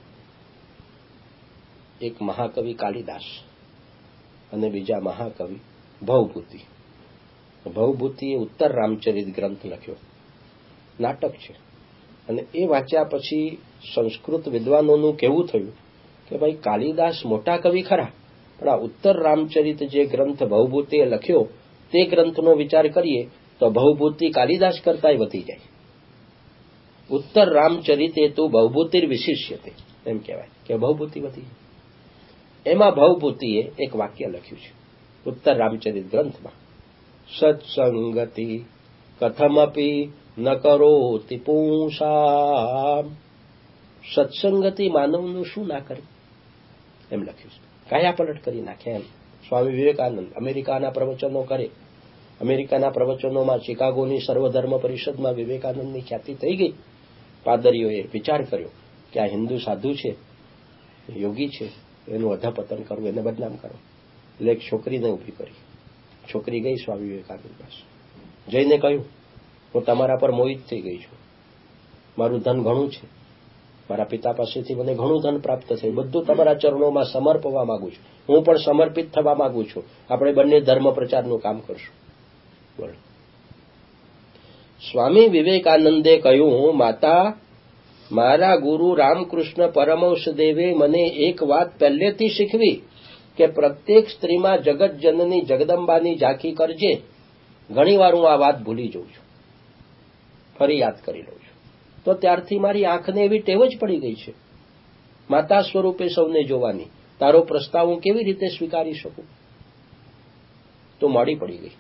Speaker 1: એક મહાકવિ કાલિદાસ અને બીજા મહાકવિ ભવભૂતિ. ભવભૂતિએ ઉત્તર રામચરિત ગ્રંથ લખ્યો, નાટક છે. અને એ વાંચ્યા પછી સંસ્કૃત વિદ્વાનોનું કહેવું થયું કે ભાઈ કાલિદાસ મોટા કવિ ખરા, પણ આ ઉત્તર રામચરિત જે ગ્રંથ ભવભૂતિએ લખ્યો તે ગ્રંથનો વિચાર કરીએ તો ભવભૂતિ કાલિદાસ કરતાંય વધી જાય. ઉત્તર રામચરિતે તો ભવભૂતિર વિશિષ્યતે, એમ કહેવાય કે ભવભૂતિ વધી. એમાં ભવભૂતિએ એક વાક્ય લખ્યું છે ઉત્તર રામચરિત ગ્રંથમાં, સત્સંગતિ કથમપી ન કરોતિ પુંસા. સત્સંગતિ માનવનું શું ના કરે, એમ લખ્યું છે. કાયા પલટ કરી નાખે એમ. સ્વામી વિવેકાનંદ અમેરિકાના પ્રવચનો કરે. અમેરિકાના પ્રવચનોમાં ચિકાગોની સર્વધર્મ પરિષદમાં વિવેકાનંદની ખ્યાતિ થઈ ગઈ. પાદરીઓએ વિચાર કર્યો કે આ હિન્દુ સાધુ છે, યોગી છે, એનું અધપતન કરવું, એને બદનામ કરવું. એટલે એક છોકરીને ઊભી કરી. છોકરી ગઈ સ્વામી વિવેકાનંદ પાસે, જઈને કહ્યું, હું તમારા પર મોહિત થઈ ગઈ છું, મારું ધન ઘણું છે, મારા પિતા પાસેથી મને ઘણું ધન પ્રાપ્ત થયું, બધું તમારા ચરણોમાં સમર્પવા માંગુ છું, હું પણ સમર્પિત થવા માંગુ છું, આપણે બંને ધર્મ પ્રચારનું કામ કરશું. બોલો. સ્વામી વિવેકાનંદે કહ્યું, માતા, મારા ગુરુ રામકૃષ્ણ પરમહંસ દેવે મને એક વાત પહેલેથી શીખવી કે પ્રત્યેક સ્ત્રીમાં જગતજનની જગદંબાની ઝાંખી કરજે. ઘણીવાર હું આ વાત ભૂલી જઉં છું, ફરી યાદ કરી લઉં છું. તો ત્યારથી મારી આંખને એવી ટેવ જ પડી ગઈ છે માતા સ્વરૂપે સૌને જોવાની. તારો પ્રસ્તાવ હું કેવી રીતે સ્વીકારી શકું? તો મોડી પડી ગઈ.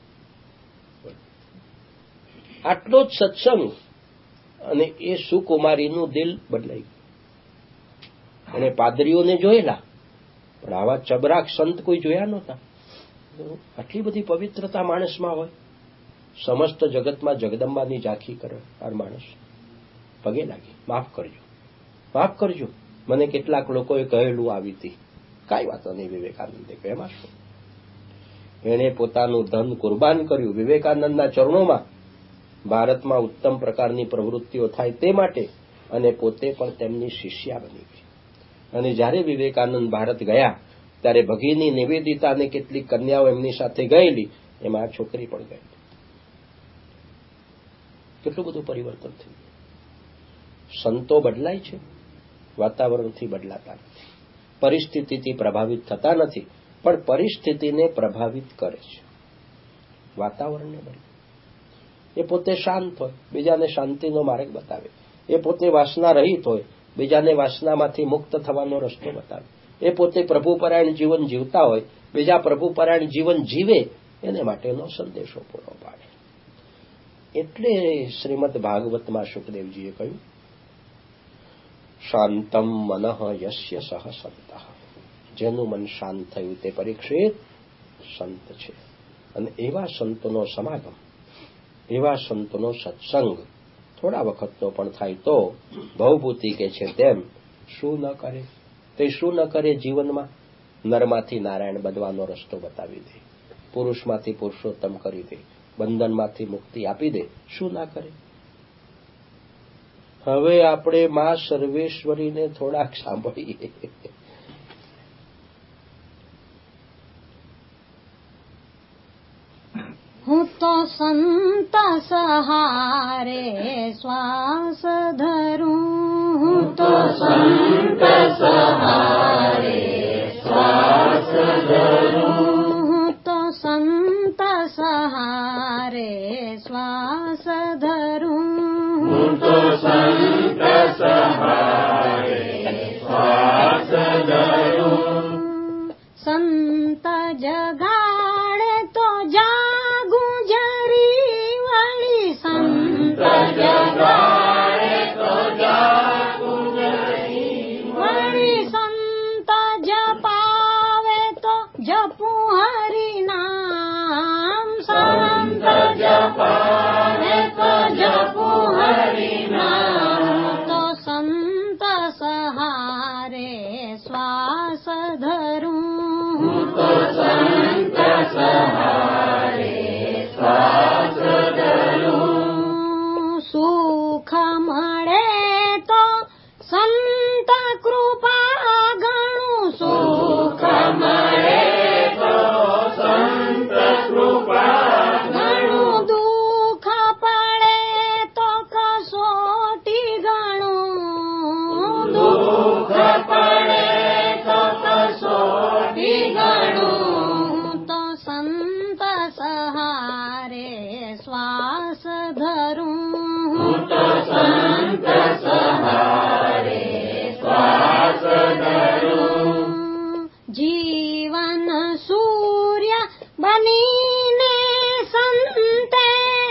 Speaker 1: આટલો જ સત્સંગ અને એ સુકુમારીનું દિલ બદલાઈ ગયું. અને પાદરીઓને જોયેલા, પણ આવા ચબરાક સંત કોઈ જોયા નહોતા. આટલી બધી પવિત્રતા માણસમાં હોય. સમસ્ત જગતમાં જગદંબાની ઝાંખી કરે આ માણસ. પગે લાગી, માફ કરજો, માફ કરજો, મને કેટલાક લોકોએ કહેલું આવી હતી. કાંઈ વાતો નહીં, વિવેકાનંદે એમાં શું. એણે પોતાનું ધન કુરબાન કર્યું વિવેકાનંદના ચરણોમાં. ભારતમાં ઉત્તમ પ્રકારની પ્રવૃત્તિઓ થાય તે માટે, અને પોતે પણ તેમની શિષ્યા બની ગઈ. અને જ્યારે વિવેકાનંદ ભારત ગયા ત્યારે ભગીની નિવેદિતા અને કેટલીક કન્યાઓ એમની સાથે ગયેલી, એમાં આ છોકરી પણ ગઈ. કેટલું બધું પરિવર્તન થયું. સંતો બદલાય છે, વાતાવરણથી બદલાતા નથી, પરિસ્થિતિથી પ્રભાવિત થતા નથી, પણ પરિસ્થિતિને પ્રભાવિત કરે છે, વાતાવરણને બદલે. એ પોતે શાંત હોય, બીજાને શાંતિનો માર્ગ બતાવે. એ પોતે વાસના રહિત હોય, બીજાને વાસનામાંથી મુક્ત થવાનો રસ્તો બતાવે. એ પોતે પ્રભુપરાયણ જીવન જીવતા હોય, બીજા પ્રભુપરાયણ જીવન જીવે એને માટેનો સંદેશો પૂરો પાડે. એટલે શ્રીમદ ભાગવતમાં શુકદેવજીએ કહ્યું, શાંતમ મનઃ યસ્ય સહ સંતઃ. જેનું મન શાંત થયું તે પરીક્ષિત સંત છે. અને એવા સંતનો સમાગમ, એવા સંતનો સત્સંગ થોડા વખતનો પણ થાય તો ભવભૂતિ કે છે તેમ શું ન કરે. તે શું ન કરે જીવનમાં? નરમાંથી નારાયણ બનવાનો રસ્તો બતાવી દે, પુરુષમાંથી પુરુષોત્તમ કરી દે, બંધનમાંથી મુક્તિ આપી દે, શું ના કરે? હવે આપણે માં સર્વેશ્વરીને થોડાક સાંભળીએ.
Speaker 2: હું તો સંત સહારે શ્વાસ ધરું, હું તો સંત સહારે શ્વાસ ધરું, હું તો સંત સહારે શ્વાસ ધરું, હું તો સંત સહારે શ્વાસ ધરું. સંત જગાડે તો જાગું જરી વળી, સંત જગાડે તો જાગું જરી વળી, સંત જપાવે તો જપું હરિનામ, સંત જપાવે તો જપું હરિનામ. તો સંત સહારે શ્વાસ ધરું, તો સંત સહારે શ્વાસ ધરું. સુખ મળે તો સંત કૃપા ઘણું, સુખ મળે તો સંત કૃપા ઘણું, દુઃખ પડે તો કસોટી ઘણું, દુઃખ પડે તો કસોટી ઘણું. તો સંત સહારે શ્વાસ ધરું, તો સંત સહારે શ્વાસ ધરું. જીવન સૂર્ય બનીને સંતે,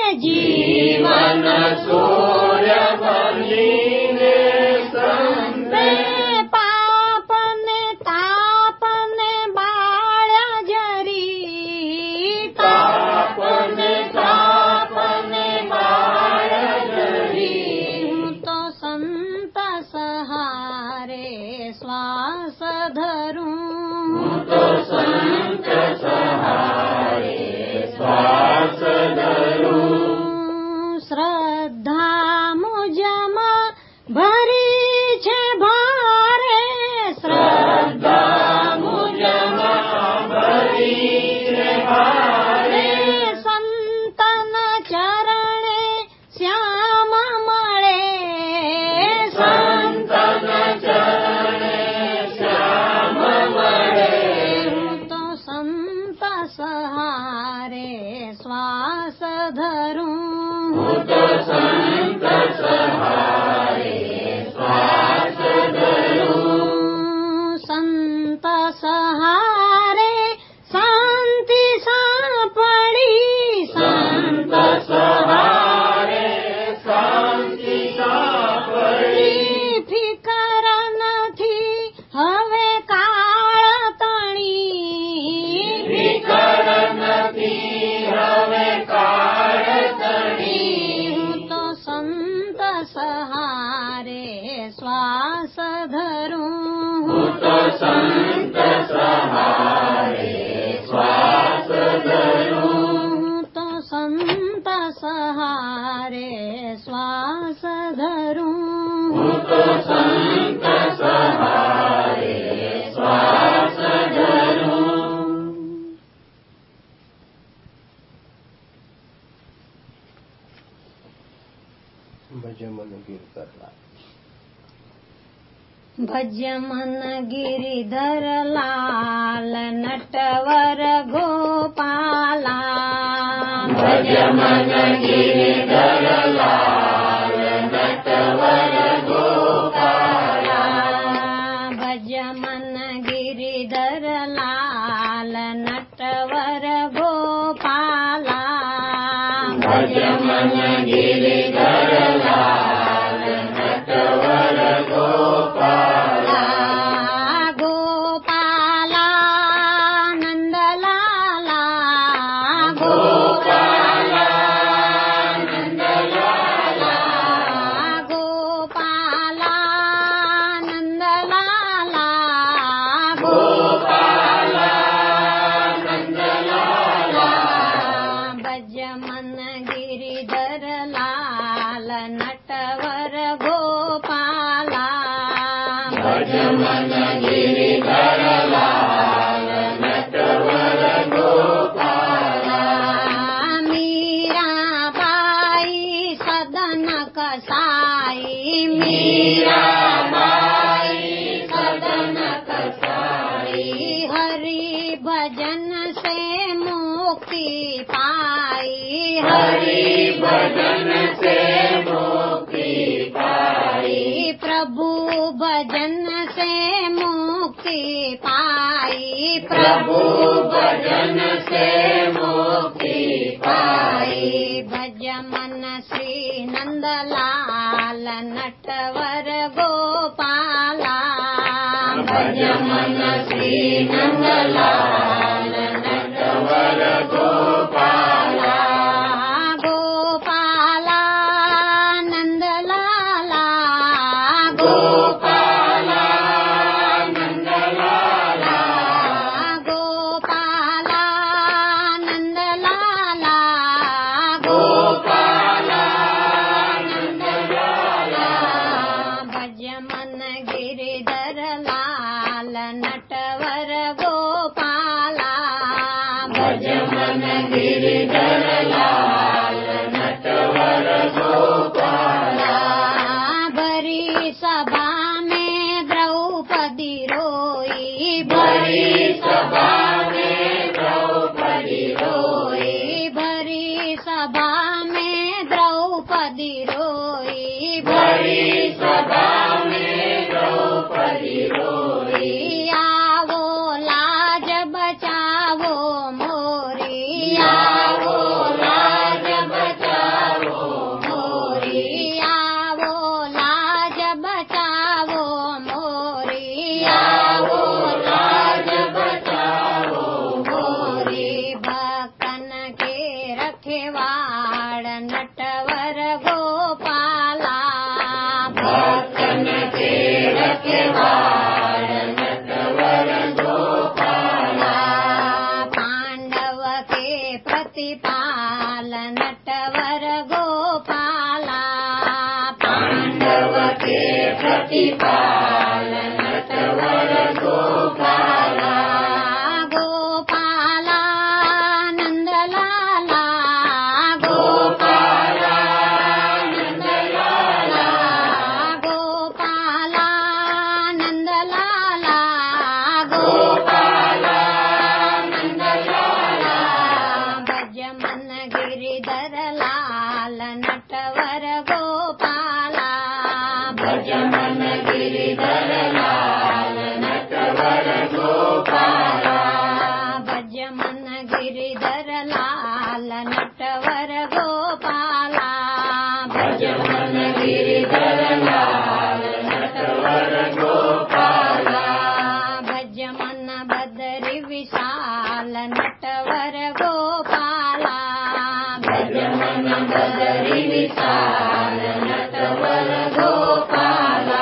Speaker 2: જીવન સૂર્ય બનીને સંતે, પાપને તાપને બાળ્યા જરી, પાપને તાપને બાળ્યા જરી. હું તો સંત સહારે શ્વાસ ધરું, હું તો સંત સહારે શ્વાસ ધરું. શ્રદ્ધા મુજમાં ભરી છે ભારે, શ્રદ્ધા મુજમાં ભરી છે ભારે, સંતના ચરણે શ્યામ મળે, સંતના ચરણે શ્યામ મળે. હું તો સંત સહારે શ્વાસ ધરું, હું તો સંત સહારે શ્વાસ ધરું. સંત સહારે શાંતિ સાંપડી, સંત સહારે શાંતિ સાંપડી. ફિકર નથી હવે કાળ તણી, ફિકર નથી હવે કાળ તણી. હું તો સંત સહારે શ્વાસ ધરું, હું તો સંત સહારે શ્વાસ ધરું, હું તો સંત સહારે શ્વાસ ધરું, હું તો સંત સહારે શ્વાસ ધરું.
Speaker 1: ભજ મન ગિરધરલાલ.
Speaker 2: ભજ મન ગિરિધર લાલ નટવર ગોપાલા, ભજ મન ગિરિધર લાલ નટવર ગોપાલા, ભજ મન ગિરિધર લાલ નટવર ગોપાલા, ભજ મન ગિરિધર લાલ નટવર ગોપાલા, ગોપાલા નંદલાલા, ગોપાલા નંદલાલા, ગોપાલા નંદલાલા, ગોપાલા मन गिरिधर लाल नटवर गोपाला। मीराबाई सदन कसाई, मीराबाई सदन कसाई, हरि भजन से मुक्ति पाई, हरि भजन से मुक्ति पाई, प्रभु भजन से मुक्ति पाई, प्रभु भजन से मुक्ति पाई। भज मन श्री नंदलाल नटवर गोपाला, भज मन श्री नंदलाल नटवर गोपाला। गोपाला नंदलाला, गोपाला नंदलाला, गोपाला नंदलाला, गोपाला नंदलाला। भज मन गिरिधर लाल नटवर गोपाला, भज मन गिरिधर लाल नटवर गोपाला। भरी सभा में द्रौपदी रोई, भरी सभा में द्रौपदी रोई, भरी सभा में द्रौपदी रोई, भरी सभा में द्रौपदी रोई। आवो लाज बचावो मोरी, आवो लाज बचावो मोरी, आवो लाज बचावो मोरी, आवो लाज बचावो मोरी। भक्तन के रखवाड़ नटवर गोपाला, भक्तन के रखवाड़ नटवर गोपाला। पांडव के प्रतिपाल नटवर गोपाला, पांडव के प्रतिपाल नटवर गोपाला। गोपाला नंदलाला, गोपाला नंदलाला, गोपाला नंदलाला, गोपाला नंदलाला। भज मन गिरिधर लाल नटवर गोपाला, भज मन गिरिधर लाल नटवर गोपाला, भज मन गिरिधर लाल नटवर गोपाला, भज मन गिरिधर लाल नटवर गोपाला। भज मन बदरी विशाल नटवर गोपाला, भज मन बदरी विशाल नटवर गोपाला।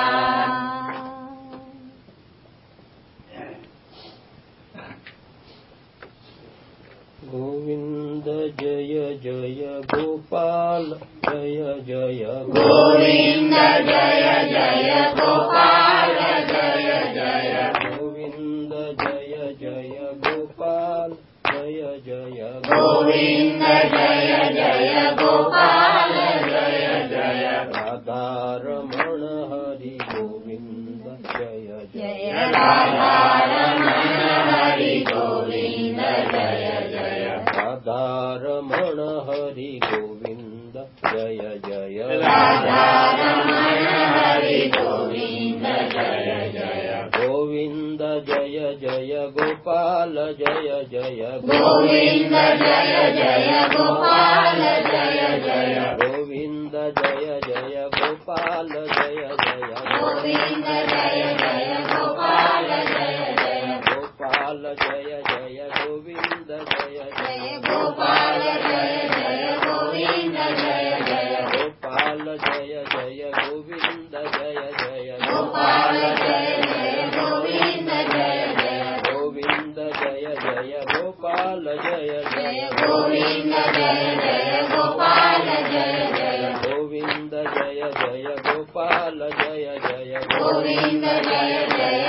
Speaker 1: गोविंद जय जय गोपाल, जय जय
Speaker 2: गोविंद जय जय गोपाल, जय जय
Speaker 1: गोविंद जय जय गोपाल, जय जय
Speaker 2: गोविंद जय जय गोपाल, जय जय
Speaker 1: राधा रमण हरि गोविंद जय
Speaker 2: जय राधा रमण हरि गोविंद जय जय
Speaker 1: राधा रमण हरि गोविंद जय जय
Speaker 2: राधा रमण हरि गोविंद जय जय
Speaker 1: गोविंद जय जय गोपाल, जय जय
Speaker 2: गोविंद जय जय गोपाल, जय जय
Speaker 1: गोविंद जय जय गोपाल, जय जय
Speaker 2: गोविंद जय जय गोपाल, जय जय
Speaker 1: गोपाल जय जय गोविंद जय
Speaker 2: जय गोपाल, जय जय गोविंद जय जय
Speaker 1: गोपाल जय जय गोविंद जय जय
Speaker 2: गोपाल, जय जय गोविंद जय जय
Speaker 1: गोविंद जय जय गोपाल, जय जय
Speaker 2: गोविंद जय जय गोपाल, जय जय
Speaker 1: गोविंद जय जय गोपाल, जय जय
Speaker 2: गोविंद जय जय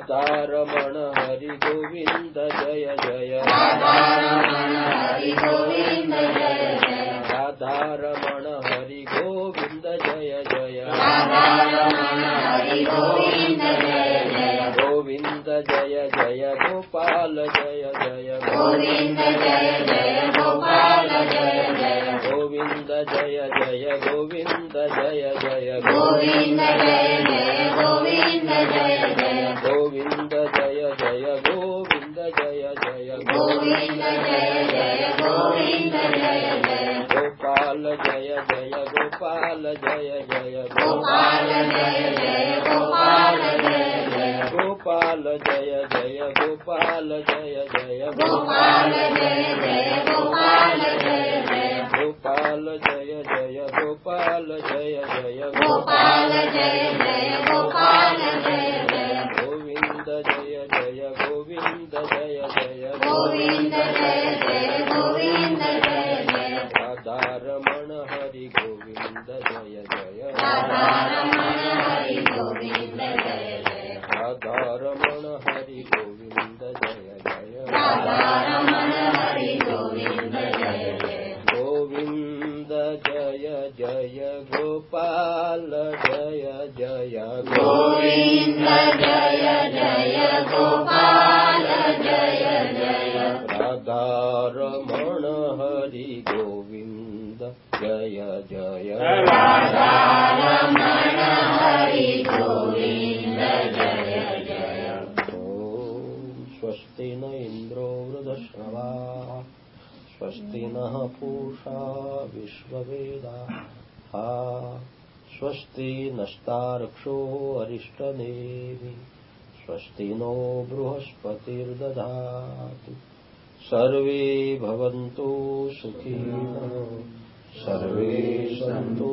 Speaker 1: રાધારમણ હરિ ગોવિંદ જય જય
Speaker 2: રાધારમણ હરિ ગોવિંદ જય જય
Speaker 1: રાધારમણ હરિ ગોવિંદ જય જય
Speaker 2: રાધારમણ હરિ ગોવિંદ જય જય
Speaker 1: ગોવિંદ જય જય ગોપાલ જય જય
Speaker 2: ગોવિંદ જય જય ગોપાલ જય જય
Speaker 1: ગોવિંદ જય જય ગોવિંદ જય જય
Speaker 2: ગોવિંદ જય જય ગોવિંદ જય જય
Speaker 1: ગોવિંદ જય જય ગોવિંદ જય જય
Speaker 2: ગોવિંદ જય જય ગોવિંદ જય જય
Speaker 1: ગોપાલ જય જય ગોપાલ જય જય
Speaker 2: ગોપાલ જય જય ગોપાલ જય જય
Speaker 1: ગોપાલ જય જય ગોપાલ જય જય
Speaker 2: ગોપાલ જય જય ગોપાલ જય જય
Speaker 1: ગોપાલ જય જય ગોપાલ જય જય
Speaker 2: ગોપાલ જય જય ગોપાલ જય જય
Speaker 1: ગોવિંદ જય જય ગોવિંદ જય જય
Speaker 2: ગોવિંદ જય જય ગોવિંદ જય જય
Speaker 1: રાધારમણ હરિ ગોવિંદ જય જય
Speaker 2: રાધારમણ હરિ ગોવિંદ જય જય
Speaker 1: રાધારમણ હરિ ગોવિંદ જય જય
Speaker 2: રાધારમણ હરિ ગોવિંદ જય જય
Speaker 1: ગોવિંદ જય જય ગોપાલ જય જય
Speaker 2: ગોવિંદ જય જય ગોપાલ જય જય
Speaker 1: રાધારમણ હરિ ગોવિંદ જય જય
Speaker 2: રાધારમણ હરિ ગોવિંદ જય જય
Speaker 1: સ્વસ્તિ ન ઇન્દ્રો વૃધશ્રવા સ્વસ્તિ નઃ પૂષા વિશ્વવેદાઃ સ્વસ્તિ નસ્તાર્ક્ષ્યો અરિષ્ટનેમિ સ્વસ્તિ નો બૃહસ્પતિર્દધાતુ સર્વે ભવन्तु સુખિનઃ સર્વે સन्तु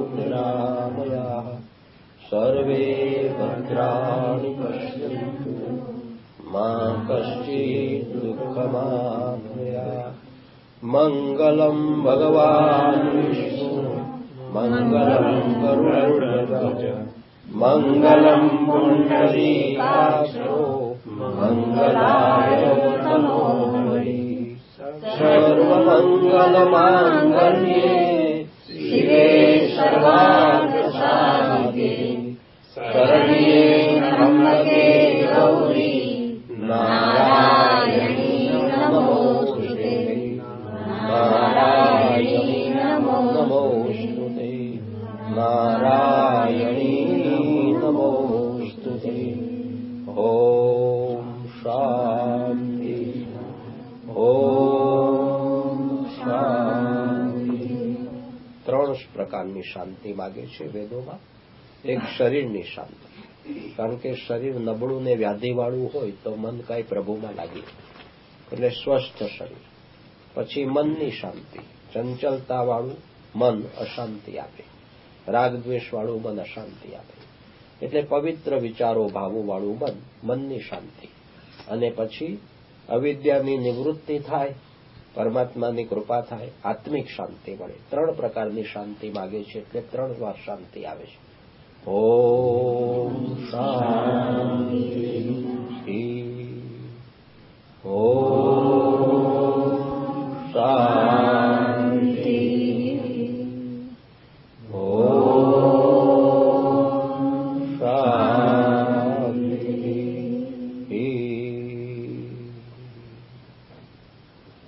Speaker 1: નિરામયાઃ સર્વે ભદ્રાણિ પશ્યन्तુ મા કશ્ચિत् દુઃખમાપ્નુયાत् મંગલં ભગવાન વિષ્ણુ મંગલં ગરુડધ્વજ મંગલં પુંડરીકાક્ષો મંગલાય તનોહરિ સર્વમંગલમાંગલ્યે શિવે સર્વાર્થસાધિકે શરણ્યે ત્ર્યંબકે ગૌરી નારાયણી નમોસ્તુતે નારાયણી નમોસ્તુતે નારાયણી નમોસ્તુતે ઓમ શાંતિ ઓમ શાંતિ ત્રણ પ્રકારની શાંતિ માગે છે વેદોમાં. એક શરીરની શાંતિ, કારણ કે શરીર નબળું ને વ્યાધિવાળું હોય તો મન કાંઈ પ્રભુમાં લાગે એટલે સ્વસ્થ શરીર. પછી મનની શાંતિ, ચંચલતાવાળું મન અશાંતિ આપે, રાગદ્વેષવાળું મન અશાંતિ આપે. એટલે પવિત્ર વિચારો ભાવોવાળું મન, મનની શાંતિ. અને પછી અવિદ્યાની નિવૃત્તિ થાય, પરમાત્માની કૃપા થાય, આત્મિક શાંતિ મળે. ત્રણ પ્રકારની શાંતિ માગે છે એટલે ત્રણ વાર શાંતિ આવે છે. ઓમ